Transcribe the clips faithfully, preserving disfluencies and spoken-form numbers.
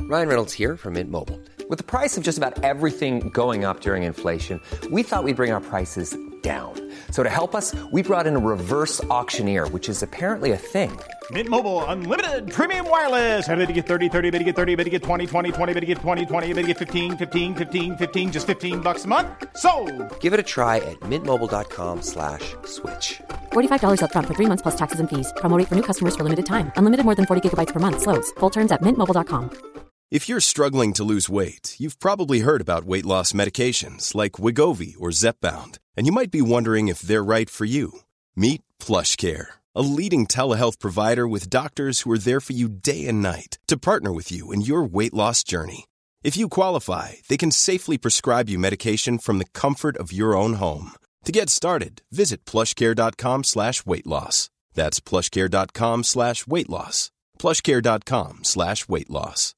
Ryan Reynolds here from Mint Mobile. With the price of just about everything going up during inflation, we thought we'd bring our prices down. So to help us, we brought in a reverse auctioneer, which is apparently a thing. Mint Mobile Unlimited Premium Wireless. How to get thirty, thirty, how to get thirty, how to get twenty, twenty, twenty, how to get twenty, twenty, how to get fifteen, fifteen, fifteen, fifteen, just fifteen bucks a month? Sold! Give it a try at mintmobile.com slash switch. forty-five dollars up front for three months plus taxes and fees. Promo rate for new customers for limited time. Unlimited more than forty gigabytes per month. Slows full terms at mint mobile dot com. If you're struggling to lose weight, you've probably heard about weight loss medications like Wegovy or Zepbound, and you might be wondering if they're right for you. Meet PlushCare, a leading telehealth provider with doctors who are there for you day and night to partner with you in your weight loss journey. If you qualify, they can safely prescribe you medication from the comfort of your own home. To get started, visit plushcare.com slash weight loss. That's plushcare.com slash weight loss. plushcare.com slash weight loss.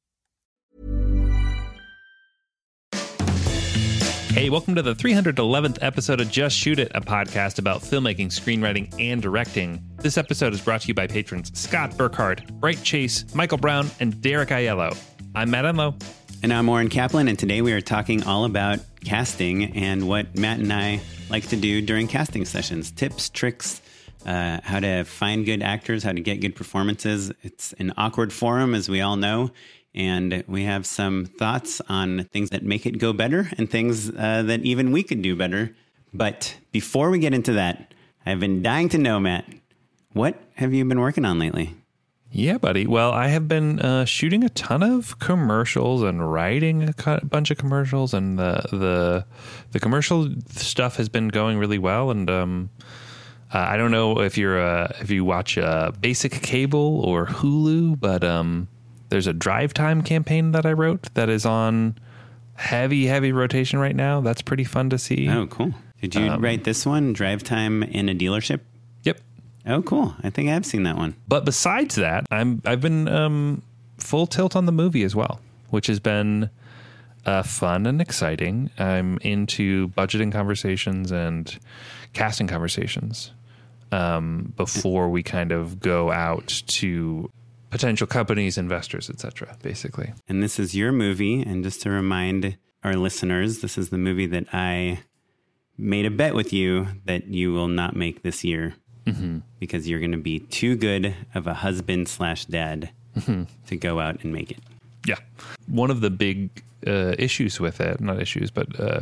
Hey, welcome to the three hundred eleventh episode of Just Shoot It, a podcast about filmmaking, screenwriting, and directing. This episode is brought to you by patrons Scott Burkhart, Bright Chase, Michael Brown, and Derek Aiello. I'm Matt Enlow. And I'm Warren Kaplan, and today we are talking all about casting and what Matt and I like to do during casting sessions. Tips, tricks, uh, how to find good actors, how to get good performances. It's an awkward forum, as we all know. And we have some thoughts on things that make it go better and things uh, that even we could do better. But before we get into that, I've been dying to know, Matt, what have you been working on lately? Yeah, buddy. Well, I have been uh, shooting a ton of commercials and writing a co- bunch of commercials, and the the the commercial stuff has been going really well. And um, uh, I don't know if you're uh, if you watch uh, Basic Cable or Hulu, but um. There's a Drive Time campaign that I wrote that is on heavy, heavy rotation right now. That's pretty fun to see. Oh, cool. Did you um, write this one, Drive Time in a Dealership? Yep. Oh, cool. I think I've seen that one. But besides that, I'm, I've been um, full tilt on the movie as well, which has been uh, fun and exciting. I'm into budgeting conversations and casting conversations um, before we kind of go out to potential companies, investors, et cetera, basically. And this is your movie. And just to remind our listeners, this is the movie that I made a bet with you that you will not make this year mm-hmm. because you're going to be too good of a husband slash dad mm-hmm. to go out and make it. Yeah. One of the big uh, issues with it, not issues, but uh,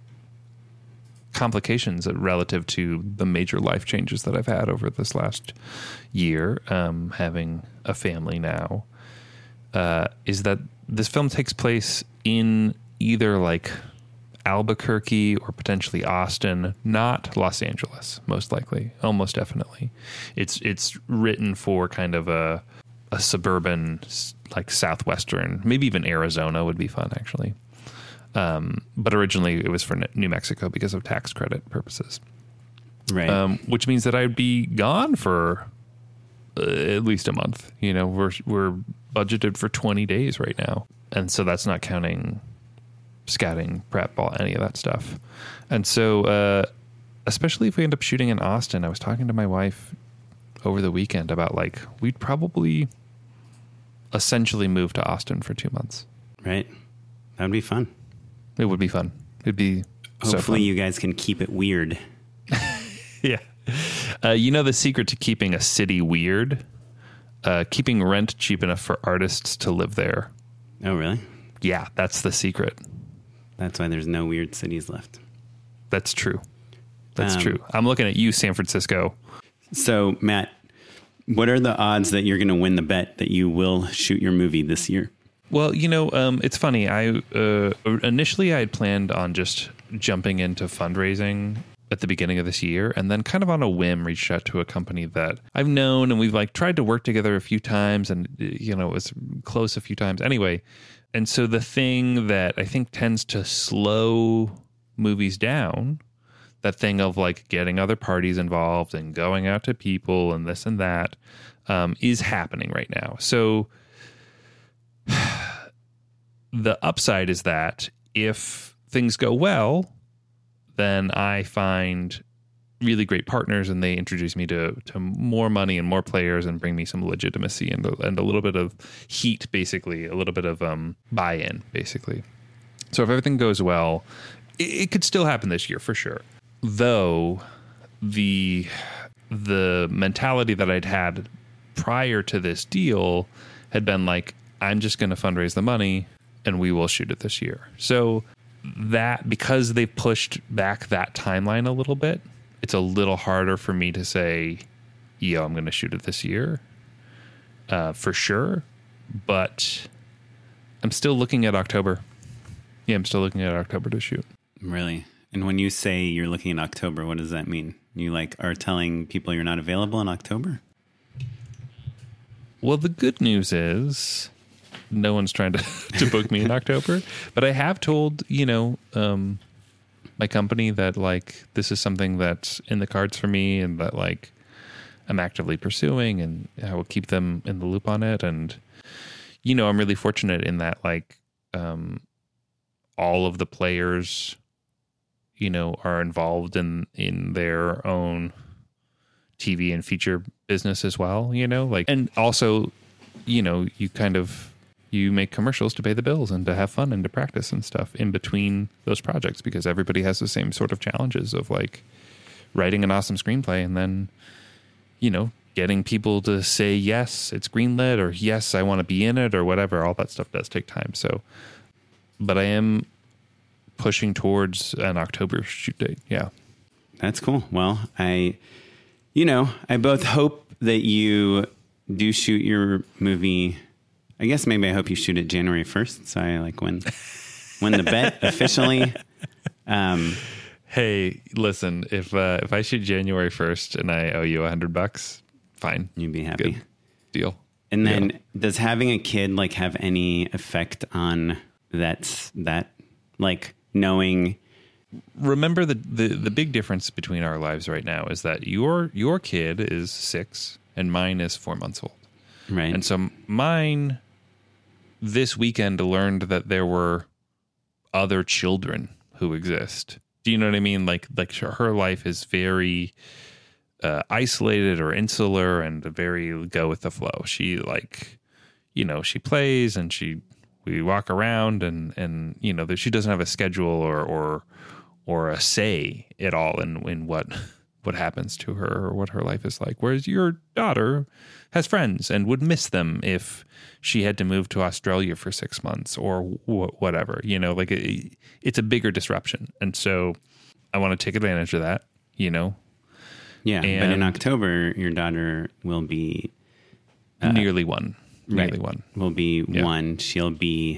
complications relative to the major life changes that I've had over this last year, um, having a family now, uh, is that this film takes place in either like Albuquerque or potentially Austin, not Los Angeles, most likely, almost definitely. It's it's written for kind of a a suburban, like southwestern, maybe even Arizona would be fun actually. Um, but originally it was for New Mexico because of tax credit purposes. Right. Um, which means that I'd be gone for uh, at least a month. You know, we're, we're budgeted for twenty days right now. And so that's not counting scouting, prep, all, any of that stuff. And so, uh, especially if we end up shooting in Austin, I was talking to my wife over the weekend about like, we'd probably essentially move to Austin for two months. Right. That'd be fun. It would be fun. It'd be hopefully so fun. You guys can keep it weird. Yeah. Uh, you know the secret to keeping a city weird? Uh, keeping rent cheap enough for artists to live there. Oh, really? Yeah, that's the secret. That's why there's no weird cities left. That's true. That's um, true. I'm looking at you, San Francisco. So, Matt, what are the odds that you're going to win the bet that you will shoot your movie this year? Well, you know, um, it's funny. I uh, initially I had planned on just jumping into fundraising at the beginning of this year, and then kind of on a whim reached out to a company that I've known, and we've like tried to work together a few times, and you know, it was close a few times anyway. And so the thing that I think tends to slow movies down, that thing of like getting other parties involved and going out to people and this and that, um, is happening right now. So the upside is that if things go well, then I find really great partners, and they introduce me to to more money and more players and bring me some legitimacy and a, and a little bit of heat, basically, a little bit of um, buy-in, basically. So if everything goes well, it, it could still happen this year for sure. Though the the mentality that I'd had prior to this deal had been like, I'm just going to fundraise the money and we will shoot it this year. So that, because they pushed back that timeline a little bit, it's a little harder for me to say, yo, I'm going to shoot it this year, uh, for sure. But I'm still looking at October. Yeah, I'm still looking at October to shoot. Really? And when you say you're looking at October, what does that mean? You like are telling people you're not available in October? Well, the good news is no one's trying to, to book me in October. But I have told, you know, um, my company that, like, this is something that's in the cards for me and that, like, I'm actively pursuing, and I will keep them in the loop on it. And, you know, I'm really fortunate in that, like, um, all of the players, you know, are involved in, in their own T V and feature business as well, you know, like, and also, you know, you kind of, you make commercials to pay the bills and to have fun and to practice and stuff in between those projects, because everybody has the same sort of challenges of, like, writing an awesome screenplay and then, you know, getting people to say, yes, it's greenlit, or yes, I want to be in it, or whatever. All that stuff does take time. So, but I am pushing towards an October shoot date. Yeah. That's cool. Well, I, you know, I both hope that you do shoot your movie. I guess maybe I hope you shoot it January first. So I like win, win the bet officially. Um, hey, listen, if, uh, if I shoot January first and I owe you a hundred bucks, fine. You'd be happy. Good deal. And then yeah. Does having a kid like have any effect on that, that like knowing? Remember the, the, the big difference between our lives right now is that your, your kid is six and mine is four months old. Right. And so mine this weekend learned that there were other children who exist. Do you know what I mean? Like, like her life is very uh, isolated or insular and very go with the flow. She, like, you know, she plays and she, we walk around and, and, you know, she doesn't have a schedule or, or, or a say at all in, in what, what happens to her or what her life is like. Whereas your daughter has friends and would miss them if she had to move to Australia for six months or w- whatever, you know, like it, it's a bigger disruption. And so I want to take advantage of that, you know? Yeah. And but in October, your daughter will be uh, nearly one, nearly right, one will be yeah. one. She'll be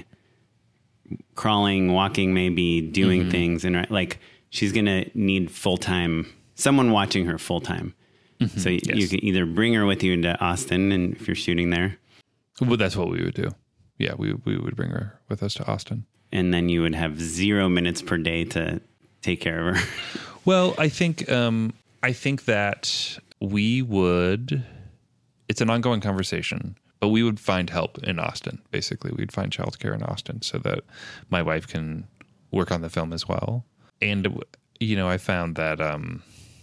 crawling, walking, maybe doing mm-hmm. things. And like, she's going to need full-time, someone watching her full-time. Mm-hmm. So yes. you can either bring her with you into Austin, and if you're shooting there. Well, that's what we would do. Yeah, we we would bring her with us to Austin. And then you would have zero minutes per day to take care of her. Well, I think um, I think that we would, it's an ongoing conversation, but we would find help in Austin. Basically, we'd find childcare in Austin so that my wife can work on the film as well. And, you know, I found that um,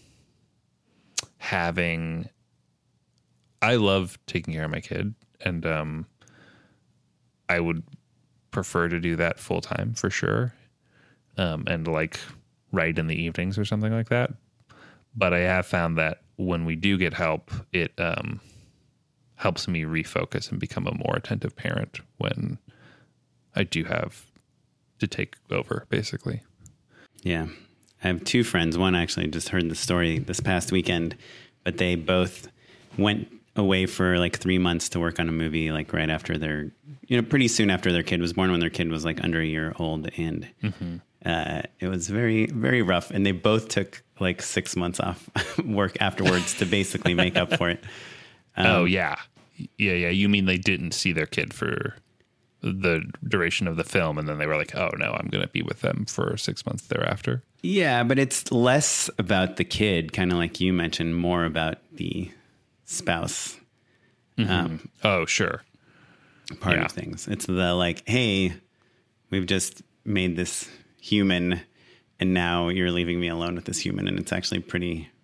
having, I love taking care of my kid, and um, I would prefer to do that full time for sure. Um, and like write in the evenings or something like that. But I have found that when we do get help, it um, helps me refocus and become a more attentive parent when I do have to take over, basically. Yeah. I have two friends. One actually just heard the story this past weekend, but they both went away for like three months to work on a movie, like right after their, you know, pretty soon after their kid was born, when their kid was like under a year old. And mm-hmm. uh, it was very, very rough. And they both took like six months off work afterwards to basically make up for it. Um, oh, yeah. Yeah, yeah. You mean they didn't see their kid for the duration of the film, and then they were like, oh, no, I'm going to be with them for six months thereafter? Yeah, but it's less about the kid, kind of like you mentioned, more about the spouse. Mm-hmm. Um, oh, sure. Part yeah. of things. It's the like, hey, we've just made this human, and now you're leaving me alone with this human. And it's actually pretty,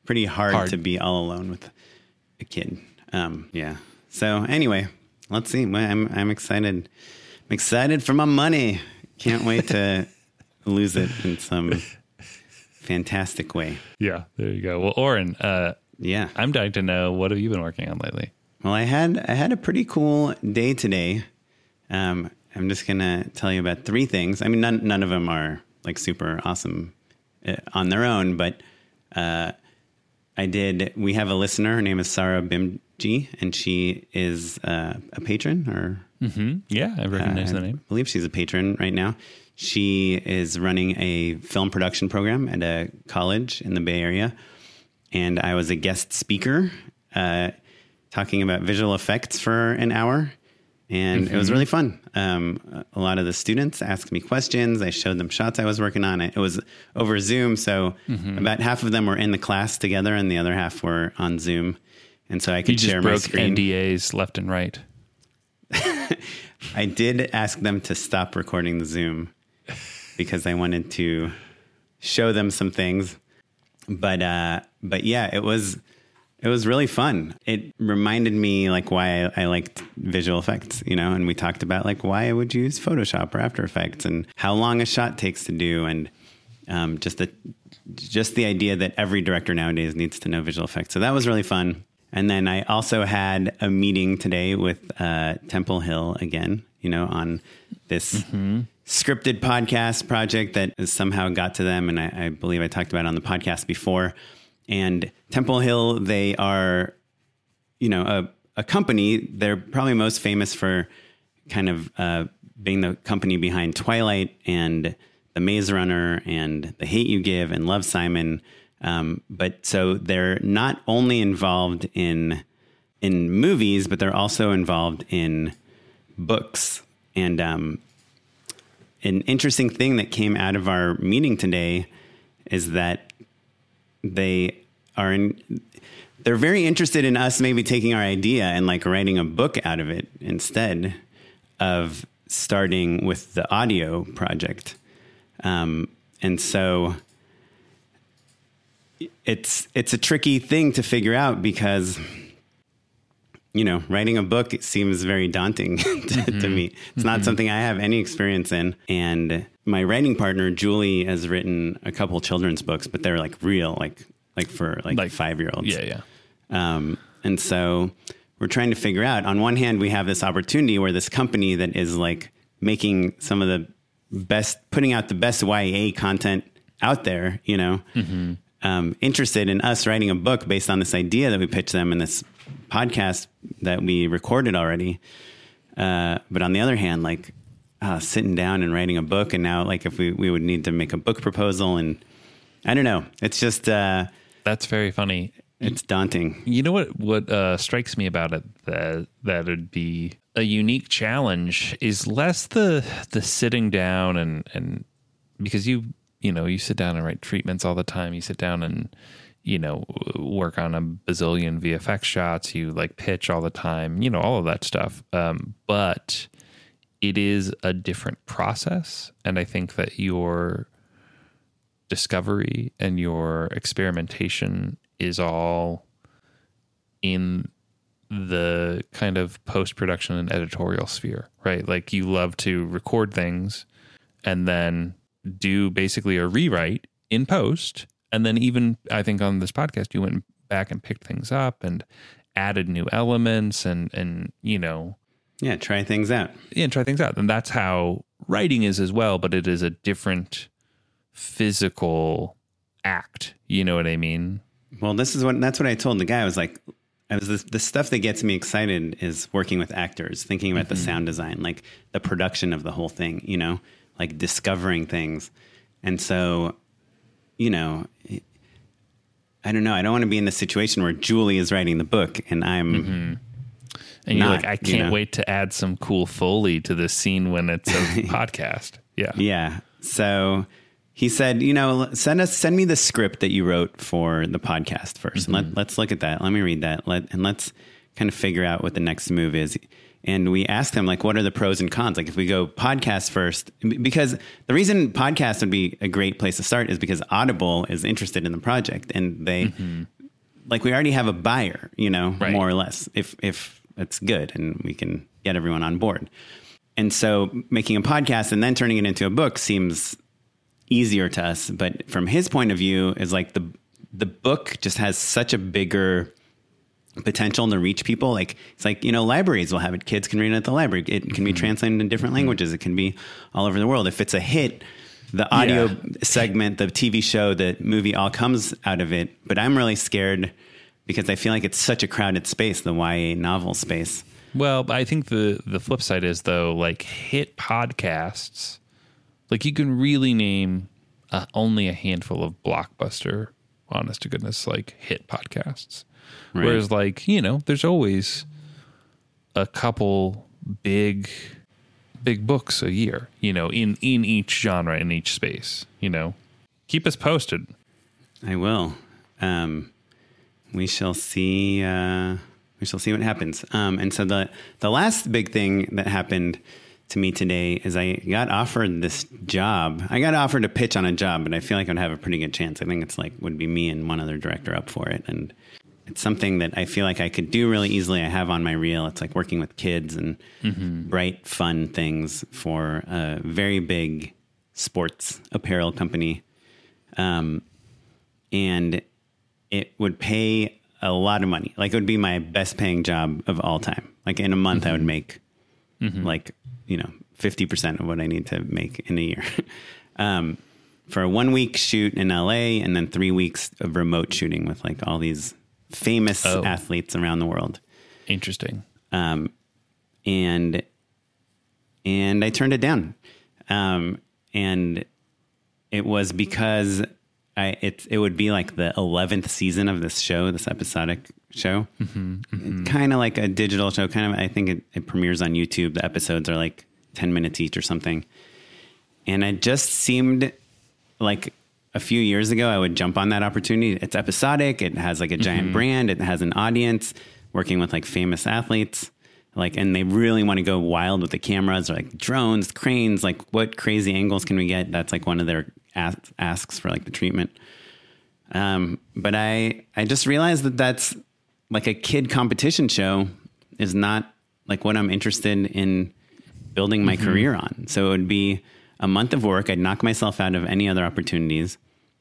pretty hard, Hard. to be all alone with a kid. Um, yeah. So anyway, let's see. I'm I'm excited. I'm excited for my money. Can't wait to lose it in some fantastic way. Yeah, there you go. Well, Oren, uh, Yeah. I'm dying to know, what have you been working on lately? Well, I had I had a pretty cool day today. Um, I'm just gonna tell you about three things. I mean, none none of them are like super awesome uh, on their own, but uh, I did. We have a listener. Her name is Sarah Bimji, and she is uh, a patron. Or Mm-hmm. Yeah, I recognize uh, the name. I believe she's a patron right now. She is running a film production program at a college in the Bay Area, and I was a guest speaker. Uh, talking about visual effects for an hour. And mm-hmm. it was really fun. Um, a lot of the students asked me questions. I showed them shots I was working on. It was over Zoom. So mm-hmm. about half of them were in the class together and the other half were on Zoom. And so I could you share just my broke screen. N D As left and right. I did ask them to stop recording the Zoom because I wanted to show them some things. But, uh, but yeah, it was... It was really fun. It reminded me like why I, I liked visual effects, you know, and we talked about like why I would use Photoshop or After Effects and how long a shot takes to do. And um, just the, just the idea that every director nowadays needs to know visual effects. So that was really fun. And then I also had a meeting today with uh, Temple Hill again, you know, on this mm-hmm. scripted podcast project that somehow got to them. And I, I believe I talked about it on the podcast before. And Temple Hill, they are, you know, a, a company. They're probably most famous for kind of uh, being the company behind Twilight and The Maze Runner and The Hate U Give and Love, Simon. Um, but so they're not only involved in in movies, but they're also involved in books. And um, an interesting thing that came out of our meeting today is that they are in, they're very interested in us maybe taking our idea and like writing a book out of it instead of starting with the audio project. Um, and so it's, it's a tricky thing to figure out because, you know, writing a book seems very daunting to, mm-hmm. to me. It's mm-hmm. not something I have any experience in. And my writing partner, Julie, has written a couple children's books, but they're like real, like, like for like, like five-year-olds. Yeah. Yeah. Um, and so we're trying to figure out, on one hand, we have this opportunity where this company that is like making some of the best, putting out the best Y A content out there, you know, mm-hmm. um, interested in us writing a book based on this idea that we pitched them in this podcast that we recorded already. Uh, but on the other hand, like uh, sitting down and writing a book, and now like if we, we would need to make a book proposal, and I don't know, it's just, uh, that's very funny. It's daunting. You know what, what uh, strikes me about it, that that would be a unique challenge is less the, the sitting down and, and because you, you know, you sit down and write treatments all the time. You sit down and, you know, work on a bazillion V F X shots, you like pitch all the time, you know, all of that stuff. Um, but it is a different process. And I think that your discovery and your experimentation is all in the kind of post-production and editorial sphere, right? Like you love to record things and then do basically a rewrite in post. And then even, I think on this podcast, you went back and picked things up and added new elements and, and you know. Yeah, try things out. Yeah, try things out. And that's how writing is as well, but it is a different physical act. You know what I mean? Well, this is what, that's what I told the guy. I was like, I was the, the stuff that gets me excited is working with actors, thinking about mm-hmm. the sound design, like the production of the whole thing, you know, like discovering things. And so, you know, I don't know. I don't want to be in the situation where Julie is writing the book and I'm mm-hmm. and you're not, like, I can't you know? wait to add some cool Foley to this scene when it's a podcast. Yeah. Yeah. So he said, you know, send us, send me the script that you wrote for the podcast first. Mm-hmm. And let, let's look at that. Let me read that. Let, and let's kind of figure out what the next move is. And we asked them, like, what are the pros and cons? Like, if we go podcast first, because the reason podcast would be a great place to start is because Audible is interested in the project, and they, mm-hmm. like, we already have a buyer, you know, right. more or less, if if it's good and we can get everyone on board. And so making a podcast and then turning it into a book seems easier to us. But from his point of view, is like the the book just has such a bigger potential to reach people. Like, it's like, you know, libraries will have it. Kids can read it at the library. It can mm-hmm. be translated in different languages. It can be all over the world. If it's a hit, the audio yeah. segment, the T V show, the movie all comes out of it. But I'm really scared because I feel like it's such a crowded space, the Y A novel space. Well, I think the, the flip side is, though, like, hit podcasts, like, you can really name uh, only a handful of blockbuster, honest to goodness, like, hit podcasts. Right. Whereas, like, you know, there's always a couple big, big books a year, you know, in, in each genre, in each space, you know. Keep us posted. I will. Um, we shall see, uh, we shall see what happens. Um, and so the, the last big thing that happened to me today is I got offered this job. I got offered a pitch on a job, but I feel like I'd have a pretty good chance. I think it's like, would be me and one other director up for it. And it's something that I feel like I could do really easily. I have on my reel. It's like working with kids and mm-hmm. bright, fun things for a very big sports apparel company. Um, and it would pay a lot of money. Like, it would be my best paying job of all time. Like, in a month, mm-hmm. I would make mm-hmm. like, you know, fifty percent of what I need to make in a year. um, for a one week shoot in L A and then three weeks of remote shooting with like all these famous oh. athletes around the world. Interesting. Um, and, and I turned it down. Um, and it was because I, it, it would be like the eleventh season of this show, this episodic show, mm-hmm, mm-hmm. kind of like a digital show. Kind of, I think it, it premieres on YouTube. The episodes are like ten minutes each or something. And it just seemed like a few years ago, I would jump on that opportunity. It's episodic. It has like a giant mm-hmm. brand. It has an audience, working with like famous athletes. Like, and they really want to go wild with the cameras, or like drones, cranes, like what crazy angles can we get? That's like one of their as- asks for like the treatment. Um, but I, I just realized that that's like a kid competition show is not like what I'm interested in building my mm-hmm. career on. So it would be a month of work. I'd knock myself out of any other opportunities.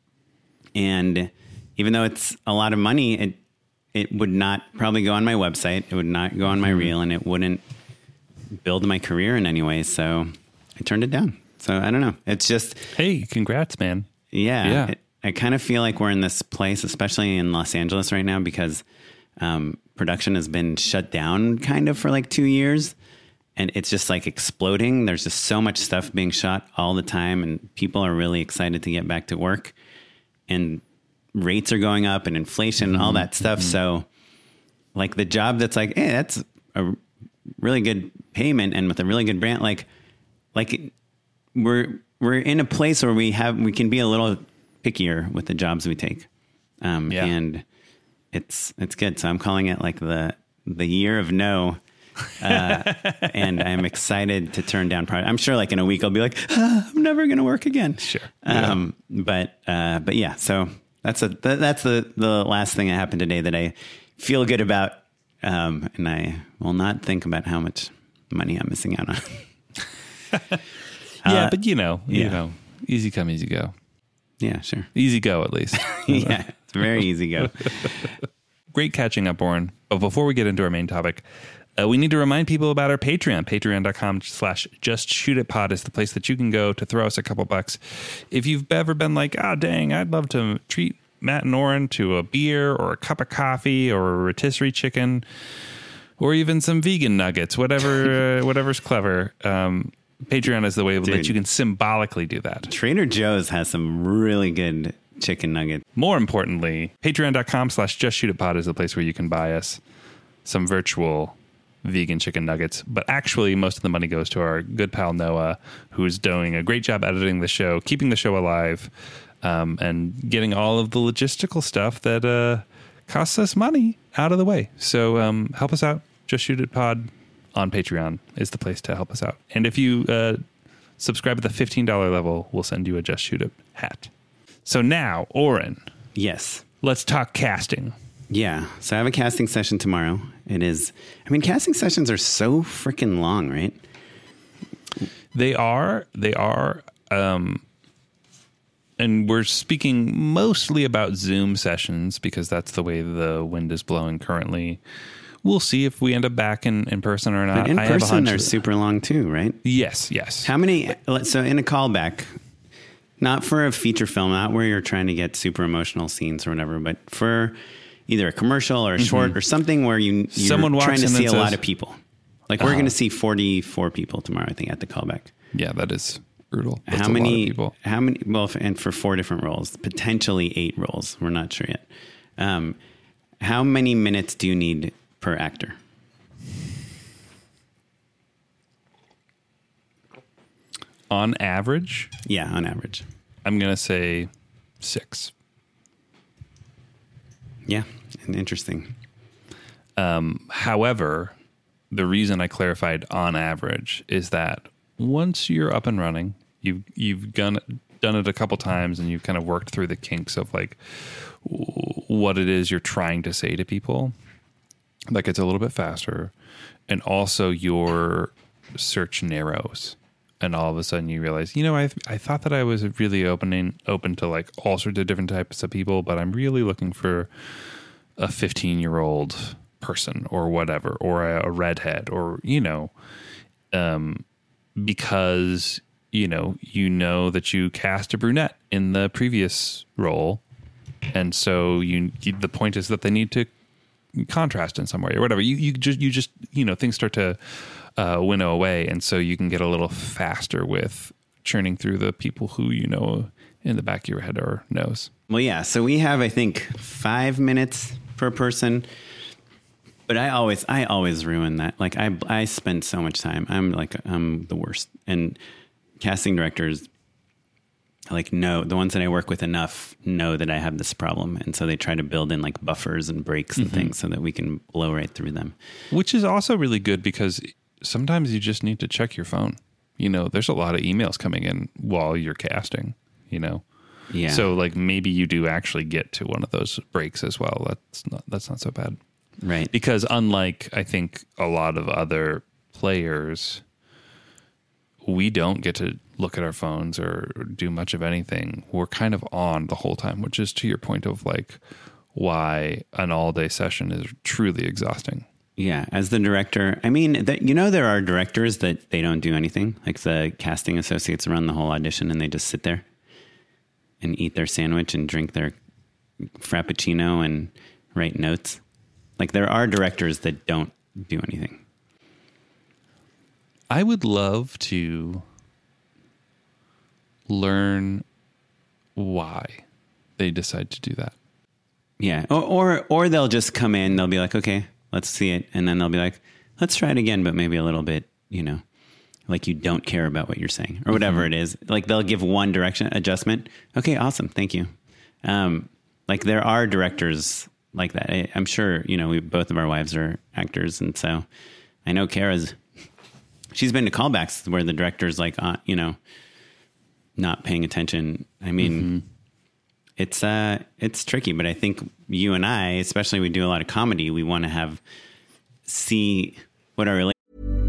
And even though it's a lot of money, it it would not probably go on my website. It would not go on my mm-hmm. reel, and it wouldn't build my career in any way. So I turned it down. So I don't know. It's just, hey, congrats, man. Yeah. yeah. It, I kind of feel like we're in this place, especially in Los Angeles right now, because um, production has been shut down kind of for like two years. And it's just like exploding. There's just so much stuff being shot all the time, and people are really excited to get back to work. And rates are going up, and inflation mm-hmm. and all that stuff. Mm-hmm. So like the job that's like, hey, that's a really good payment and with a really good brand. Like, like we're, we're in a place where we have, we can be a little pickier with the jobs we take. Um, yeah. And it's, it's good. So I'm calling it like the, the year of no. uh, and I'm excited to turn down project. I'm sure like in a week I'll be like, ah, I'm never going to work again. Sure. Um, yeah. but, uh, but yeah, so that's a, th- that's the, the last thing that happened today that I feel good about. Um, and I will not think about how much money I'm missing out on. yeah. Uh, but you know, you yeah. know, easy come, easy go. Yeah, sure. Easy go at least. yeah. It's very easy go. Great catching up, Oren. But before we get into our main topic, Uh, we need to remind people about our Patreon. Patreon.com slash Just Shoot It Pod is the place that you can go to throw us a couple bucks. If you've ever been like, ah, oh, dang, I'd love to treat Matt and Oren to a beer or a cup of coffee or a rotisserie chicken or even some vegan nuggets, whatever, uh, whatever's clever. Um, Patreon is the way Dude, that you can symbolically do that. Trader Joe's has some really good chicken nuggets. More importantly, Patreon.com slash Just Shoot It Pod is the place where you can buy us some virtual vegan chicken nuggets, but actually most of the money goes to our good pal Noah, who's doing a great job editing the show, keeping the show alive, um, and getting all of the logistical stuff that uh, costs us money out of the way. So um, help us out. Just Shoot It Pod on Patreon is the place to help us out. And if you uh, subscribe at the fifteen dollars level, we'll send you a Just Shoot It hat. So now, Oren. Yes. Let's talk casting. Yeah. So I have a casting session tomorrow. It is, I mean, casting sessions are so freaking long, right? They are. They are. Um, and we're speaking mostly about Zoom sessions because that's the way the wind is blowing currently. We'll see if we end up back in, in person or not. But in I person, they're of, super long too, right? Yes, yes. How many? So in a callback, not for a feature film, not where you're trying to get super emotional scenes or whatever, but for either a commercial or a short mm-hmm. or something where you, you're Someone trying to see a says, lot of people. Like we're uh, going to see forty-four people tomorrow, I think, at the callback. Yeah, that is brutal. That's how many a lot of people? How many? Well, and for four different roles, potentially eight roles. We're not sure yet. Um, how many minutes do you need per actor? On average? Yeah, on average. I'm going to say six. Yeah, interesting. Um, however, the reason I clarified on average is that once you're up and running, you've you've done done it a couple times, and you've kind of worked through the kinks of like what it is you're trying to say to people. Like it's a little bit faster, and also your search narrows, and all of a sudden you realize, you know, I I thought that I was really opening open to like all sorts of different types of people, but I'm really looking for a fifteen year old person or whatever, or a, a redhead, or you know, um, because you know you know that you cast a brunette in the previous role, and so you, you the point is that they need to contrast in some way or whatever. You you just you just you know things start to uh, winnow away, and so you can get a little faster with churning through the people who you know in the back of your head or nose. Well, yeah. So we have, I think, five minutes per person. But I always, I always ruin that. Like I, I spend so much time. I'm like, I'm the worst. And casting directors, like, know the ones that I work with enough know that I have this problem, and so they try to build in like buffers and breaks and mm-hmm. things so that we can blow right through them. Which is also really good because sometimes you just need to check your phone. You know, there's a lot of emails coming in while you're casting. You know, yeah. So like maybe you do actually get to one of those breaks as well. That's not that's not so bad. Right. Because unlike, I think, a lot of other players, we don't get to look at our phones or do much of anything. We're kind of on the whole time, which is to your point of like why an all-day session is truly exhausting. Yeah. As the director, I mean, that, you know, there are directors that they don't do anything. Like the casting associates run the whole audition and they just sit there and eat their sandwich and drink their Frappuccino and write notes. Like there are directors that don't do anything. I would love to learn why they decide to do that. Yeah. Or, or, or they'll just come in, they'll be like, okay, let's see it. And then they'll be like, let's try it again, but maybe a little bit, you know, like you don't care about what you're saying or whatever mm-hmm. it is. Like they'll give one direction adjustment. Okay, awesome. Thank you. Um, like there are directors like that. I, I'm sure, you know, we, both of our wives are actors. And so I know Kara's, she's been to callbacks where the director's like, uh, you know, not paying attention. I mean, mm-hmm. it's, uh, it's tricky, but I think you and I, especially we do a lot of comedy, we want to have, see what our relationship.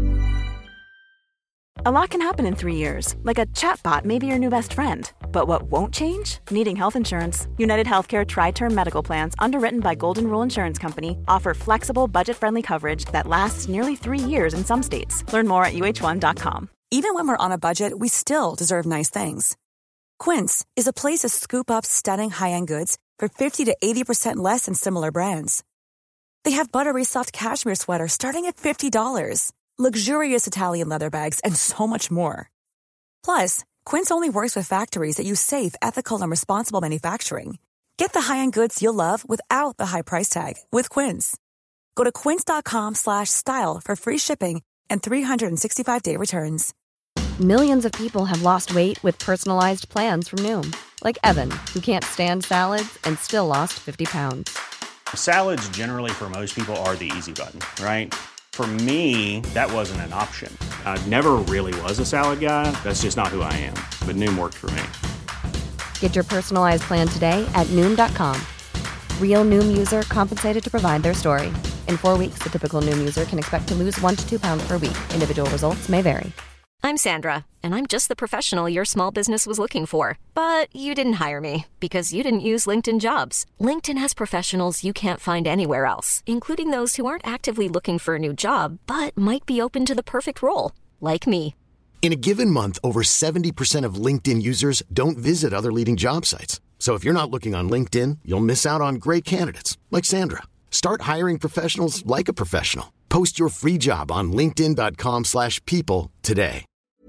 A lot can happen in three years, like a chatbot may be your new best friend. But what won't change? Needing health insurance. United Healthcare Tri-Term Medical Plans, underwritten by Golden Rule Insurance Company, offer flexible, budget-friendly coverage that lasts nearly three years in some states. Learn more at U H one dot com. Even when we're on a budget, we still deserve nice things. Quince is a place to scoop up stunning high-end goods for fifty to eighty percent less than similar brands. They have buttery soft cashmere sweaters starting at fifty dollars. Luxurious Italian leather bags, and so much more. Plus, Quince only works with factories that use safe, ethical, and responsible manufacturing. Get the high-end goods you'll love without the high price tag with Quince. Go to quince.com slash style for free shipping and three sixty-five day returns. Millions of people have lost weight with personalized plans from Noom. Like Evan, who can't stand salads and still lost fifty pounds. Salads generally for most people are the easy button, right? For me, that wasn't an option. I never really was a salad guy. That's just not who I am. But Noom worked for me. Get your personalized plan today at Noom dot com. Real Noom user compensated to provide their story. In four weeks, the typical Noom user can expect to lose one to two pounds per week. Individual results may vary. I'm Sandra, and I'm just the professional your small business was looking for. But you didn't hire me because you didn't use LinkedIn Jobs. LinkedIn has professionals you can't find anywhere else, including those who aren't actively looking for a new job, but might be open to the perfect role, like me. In a given month, over seventy percent of LinkedIn users don't visit other leading job sites. So if you're not looking on LinkedIn, you'll miss out on great candidates like Sandra. Start hiring professionals like a professional. Post your free job on linkedin dot com slash people today.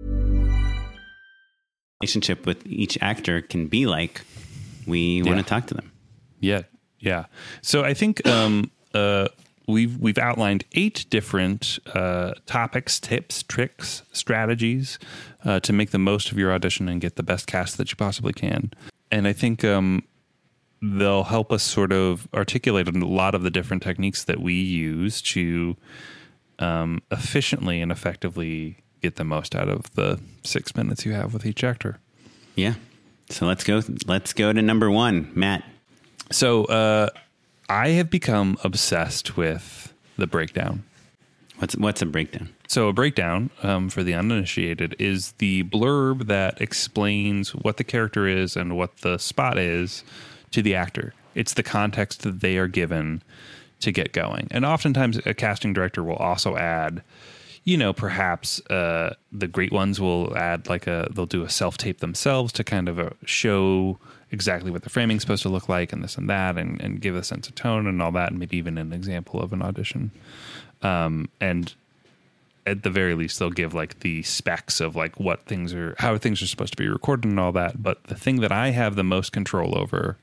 Relationship with each actor can be like. We want Yeah. to talk to them. Yeah, yeah. So I think um, uh, we've we've outlined eight different uh, topics, tips, tricks, strategies uh, to make the most of your audition and get the best cast that you possibly can. And I think um, they'll help us sort of articulate a lot of the different techniques that we use to um, efficiently and effectively get the most out of the six minutes you have with each actor. Yeah. So let's go. Let's go to number one, Matt. So uh, I have become obsessed with the breakdown. What's what's a breakdown? So a breakdown, um, for the uninitiated, is the blurb that explains what the character is and what the spot is to the actor. It's the context that they are given to get going. And oftentimes a casting director will also add, you know, perhaps uh, the great ones will add like a, they'll do a self-tape themselves to kind of uh, show exactly what the framing's supposed to look like and this and that, and, and give a sense of tone and all that, and maybe even an example of an audition. Um, and at the very least, they'll give like the specs of like what things are, how things are supposed to be recorded and all that. But the thing that I have the most control over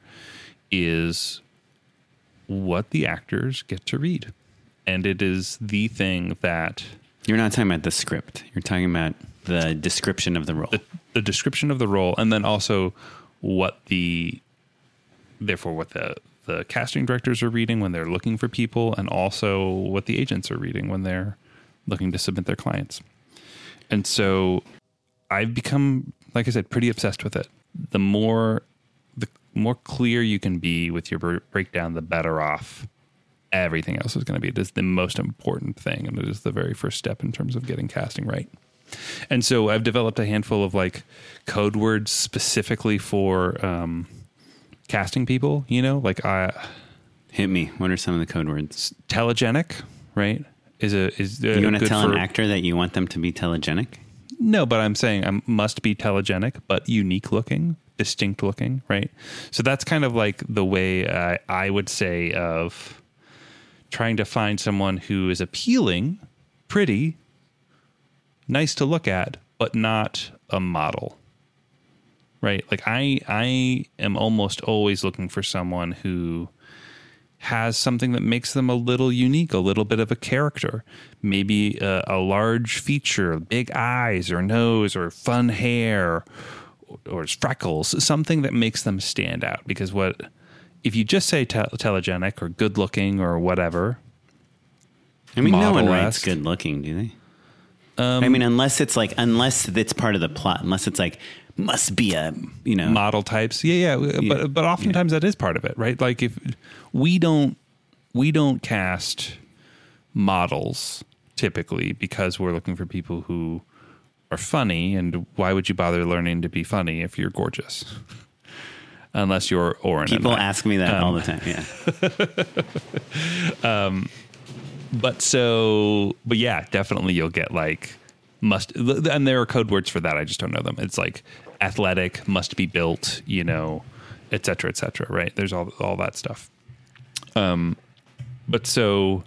is what the actors get to read. And it is the thing that... You're not talking about the script. You're talking about the description of the role. The, the description of the role, and then also what the, therefore what the, the casting directors are reading when they're looking for people, and also what the agents are reading when they're looking to submit their clients. And so I've become, like I said, pretty obsessed with it. The more, the more clear you can be with your breakdown, the better off everything else is going to be. It is the most important thing, and it is the very first step in terms of getting casting right. And so I've developed a handful of like code words specifically for um, casting people, you know, like I hit me. What are some of the code words? Telegenic, right? Is a is you want to good tell for, an actor that you want them to be telegenic? No, but I'm saying I must be telegenic, but unique looking, distinct looking, right? So that's kind of like the way I, I would say of trying to find someone who is appealing, pretty, nice to look at, but not a model, right? Like I, I am almost always looking for someone who has something that makes them a little unique, a little bit of a character, maybe a, a large feature, big eyes or nose or fun hair or, or freckles, something that makes them stand out. Because what, if you just say te- telegenic or good looking or whatever, I mean, no one writes model-esque. good looking, do they? Um, I mean, unless it's like, unless it's part of the plot, unless it's like, must be a, you know, model types. Yeah, yeah. Yeah. But but oftentimes yeah. that is part of it, right? Like if we don't we don't cast models typically because we're looking for people who are funny, and why would you bother learning to be funny if you're gorgeous? Unless you're Oren. People and I. ask me that um, all the time. Yeah. um, but so, but yeah, definitely you'll get like must, and there are code words for that. I just don't know them. It's like athletic, must be built, you know, et cetera, et cetera. Right? There's all all that stuff. Um, but so,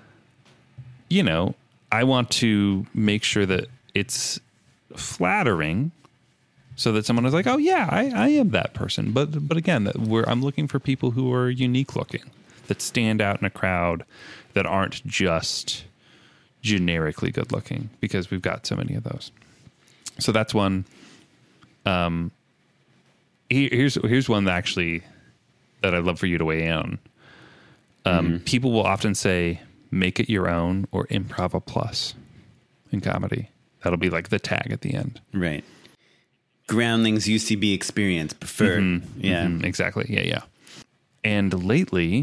you know, I want to make sure that it's flattering, so that someone is like, oh yeah, I, I am that person. But but again, that we're I'm looking for people who are unique looking, that stand out in a crowd, that aren't just generically good looking, because we've got so many of those. So that's one. Um, here, here's here's one that actually that I'd love for you to weigh in on. Um, mm-hmm. People will often say, make it your own, or improv a plus in comedy. That'll be like the tag at the end. Right. Groundlings U C B experience preferred. Mm-hmm, yeah, mm-hmm, exactly. Yeah, yeah. And lately,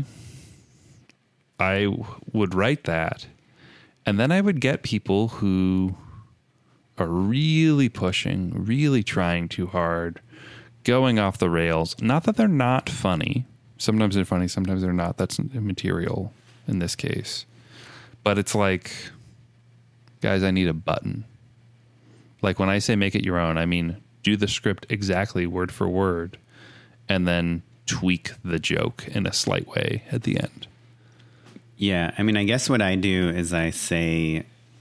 I w- would write that, and then I would get people who are really pushing, really trying too hard, going off the rails. Not that they're not funny. Sometimes they're funny, sometimes they're not. That's immaterial in this case. But it's like, guys, I need a button. Like when I say make it your own, I mean do the script exactly word for word and then tweak the joke in a slight way at the end. Yeah. I mean, I guess what I do is I say,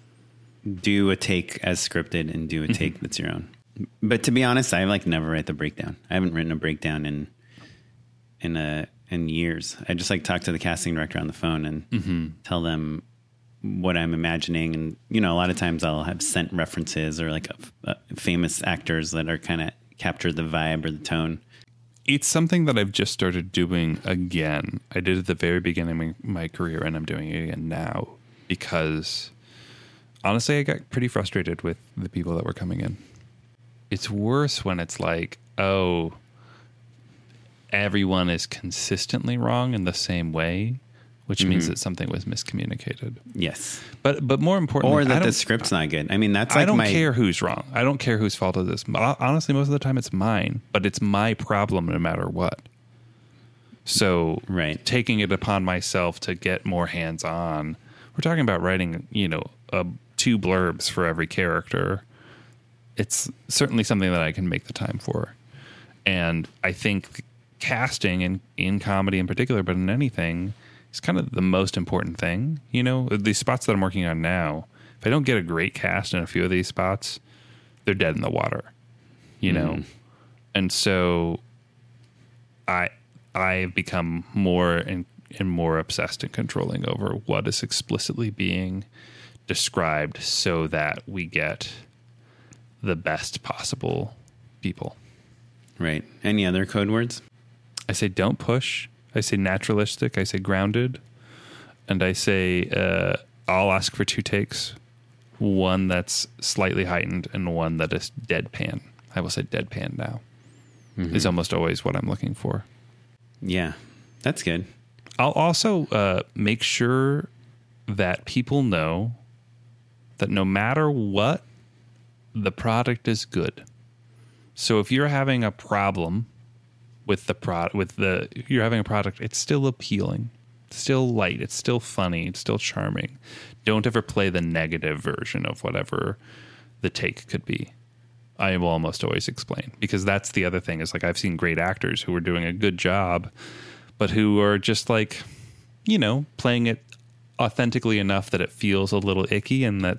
do a take as scripted and do a take mm-hmm. that's your own. But to be honest, I like never write the breakdown. I haven't written a breakdown in in a in years. I just like talk to the casting director on the phone and mm-hmm. tell them what I'm imagining. And, you know, a lot of times I'll have sent references or like a, a famous actors that are kind of capture the vibe or the tone. It's something that I've just started doing again. I did it at the very beginning of my career, and I'm doing it again now because honestly, I got pretty frustrated with the people that were coming in. It's worse when it's like, oh, everyone is consistently wrong in the same way, which mm-hmm. means that something was miscommunicated. Yes. But but more importantly, or that the script's not good. I mean, that's like I don't my... care who's wrong. I don't care whose fault it is. Honestly, most of the time it's mine, but it's my problem no matter what. So right. taking it upon myself to get more hands-on. We're talking about writing, you know, a, two blurbs for every character. It's certainly something that I can make the time for. And I think casting in, in comedy in particular, but in anything, is kind of the most important thing. You know, the spots that I'm working on now, if I don't get a great cast in a few of these spots, they're dead in the water, you know? Mm. And so I, I've become more and, and more obsessed and controlling over what is explicitly being described so that we get the best possible people. Right. Any other code words? I say don't push. I say naturalistic. I say grounded. And I say uh, I'll ask for two takes. One that's slightly heightened and one that is deadpan. I will say deadpan now. Mm-hmm. Is almost always what I'm looking for. Yeah, that's good. I'll also uh, make sure that people know that no matter what, the product is good. So if you're having a problem with the product, with the you're having a product, it's still appealing, it's still light, it's still funny, it's still charming. Don't ever play the negative version of whatever the take could be. I will almost always explain, because that's the other thing is like I've seen great actors who are doing a good job, but who are just like, you know, playing it authentically enough that it feels a little icky and that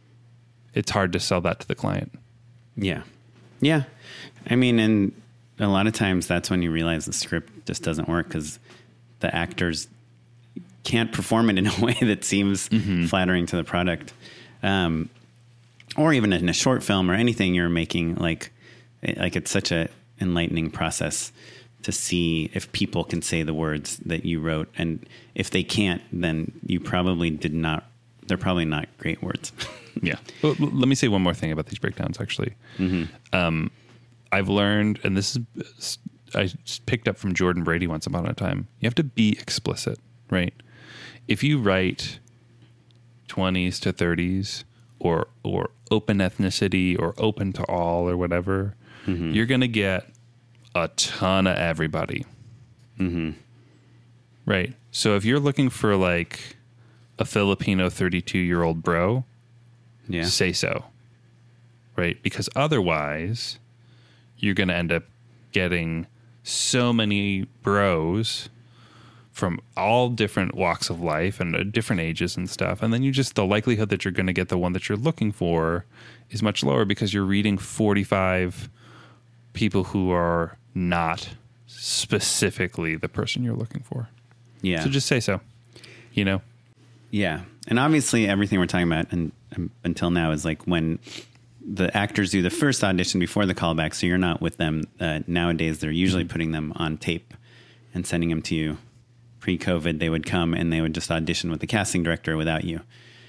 it's hard to sell that to the client. Yeah. Yeah. I mean, and a lot of times that's when you realize the script just doesn't work because the actors can't perform it in a way that seems mm-hmm. flattering to the product. Um, or even in a short film or anything you're making, like, like it's such a enlightening process to see if people can say the words that you wrote. And if they can't, then you probably did not, they're probably not great words. Yeah. Well, let me say one more thing about these breakdowns, actually. Mm-hmm. Um, I've learned, and this is, I picked up from Jordan Brady once upon a time, you have to be explicit, right? If you write twenties to thirties or, or open ethnicity or open to all or whatever, mm-hmm. you're going to get a ton of everybody. Mm-hmm. Right. So if you're looking for like a Filipino thirty-two year old bro, yeah. say so. Right. Because otherwise you're going to end up getting so many bros from all different walks of life and uh, different ages and stuff. And then you just, the likelihood that you're going to get the one that you're looking for is much lower because you're reading forty-five people who are not specifically the person you're looking for. Yeah. So just say so, you know? Yeah. And obviously everything we're talking about and um, until now is like when the actors do the first audition before the callback. So you're not with them. Uh, nowadays, they're usually putting them on tape and sending them to you pre-COVID, they would come and they would just audition with the casting director without you.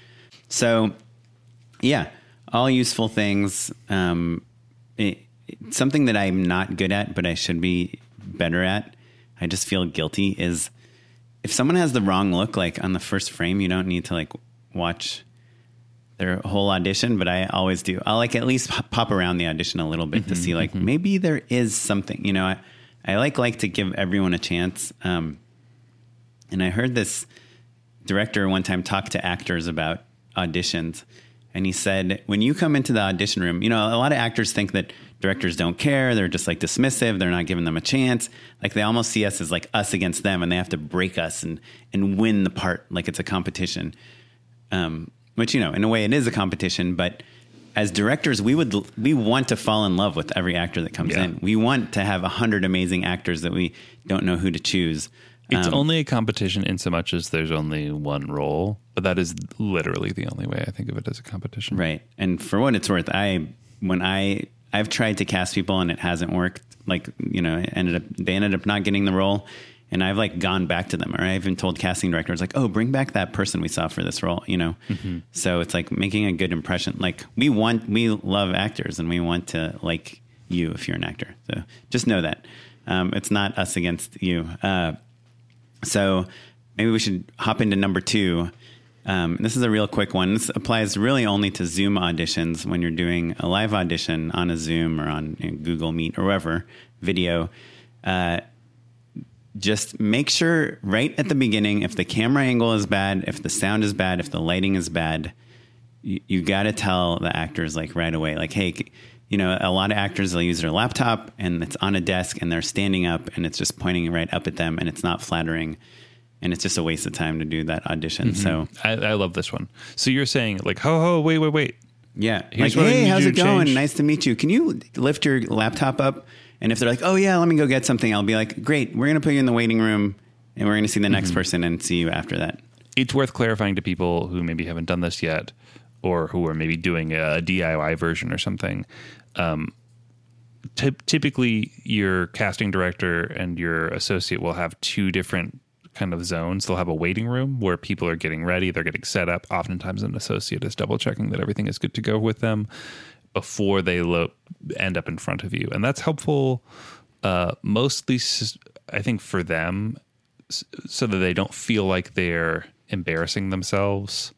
So, yeah, all useful things. Um, it, it, something that I'm not good at, but I should be better at, I just feel guilty, is if someone has the wrong look, like on the first frame, you don't need to like watch their whole audition, but I always do. I'll like at least pop around the audition a little bit mm-hmm, to see like mm-hmm. maybe there is something, you know, I, I like, like to give everyone a chance. Um, and I heard this director one time talk to actors about auditions. And he said, when you come into the audition room, you know, a lot of actors think that directors don't care. They're just like dismissive. They're not giving them a chance. Like they almost see us as like us against them, and they have to break us and, and win the part like it's a competition. Um, which, you know, in a way it is a competition, but as directors, we would, we want to fall in love with every actor that comes yeah. in. We want to have a hundred amazing actors that we don't know who to choose. It's um, only a competition in so much as there's only one role, but that is literally the only way I think of it as a competition. Right. And for what it's worth, I, when I, I've tried to cast people and it hasn't worked. Like, you know, it ended up, they ended up not getting the role. And I've like gone back to them, or I even told casting directors like, oh, bring back that person we saw for this role, you know? Mm-hmm. So it's like making a good impression. Like we want, we love actors and we want to like you if you're an actor. So just know that um, it's not us against you. Uh, so maybe we should hop into number two. Um, this is a real quick one. This applies really only to Zoom auditions when you're doing a live audition on a Zoom or on you know, Google Meet or wherever, video. Uh, just make sure right at the beginning, if the camera angle is bad, if the sound is bad, if the lighting is bad, you, you got to tell the actors like right away, like, hey, you know, a lot of actors, they'll use their laptop and it's on a desk and they're standing up and it's just pointing right up at them and it's not flattering. And it's just a waste of time to do that audition. Mm-hmm. So I, I love this one. So you're saying like, ho, ho, wait, wait, wait. Yeah. Here's like, hey, how's it going? Change. Nice to meet you. Can you lift your laptop up? And if they're like, oh yeah, let me go get something, I'll be like, great, we're going to put you in the waiting room and we're going to see the next mm-hmm. person and see you after that. It's worth clarifying to people who maybe haven't done this yet, or who are maybe doing a D I Y version or something. Um, t- typically your casting director and your associate will have two different kind of zones. They'll have a waiting room where people are getting ready, they're getting set up. Oftentimes an associate is double checking that everything is good to go with them before they lo- end up in front of you. And that's helpful, uh, mostly, I think, for them, so that they don't feel like they're embarrassing themselves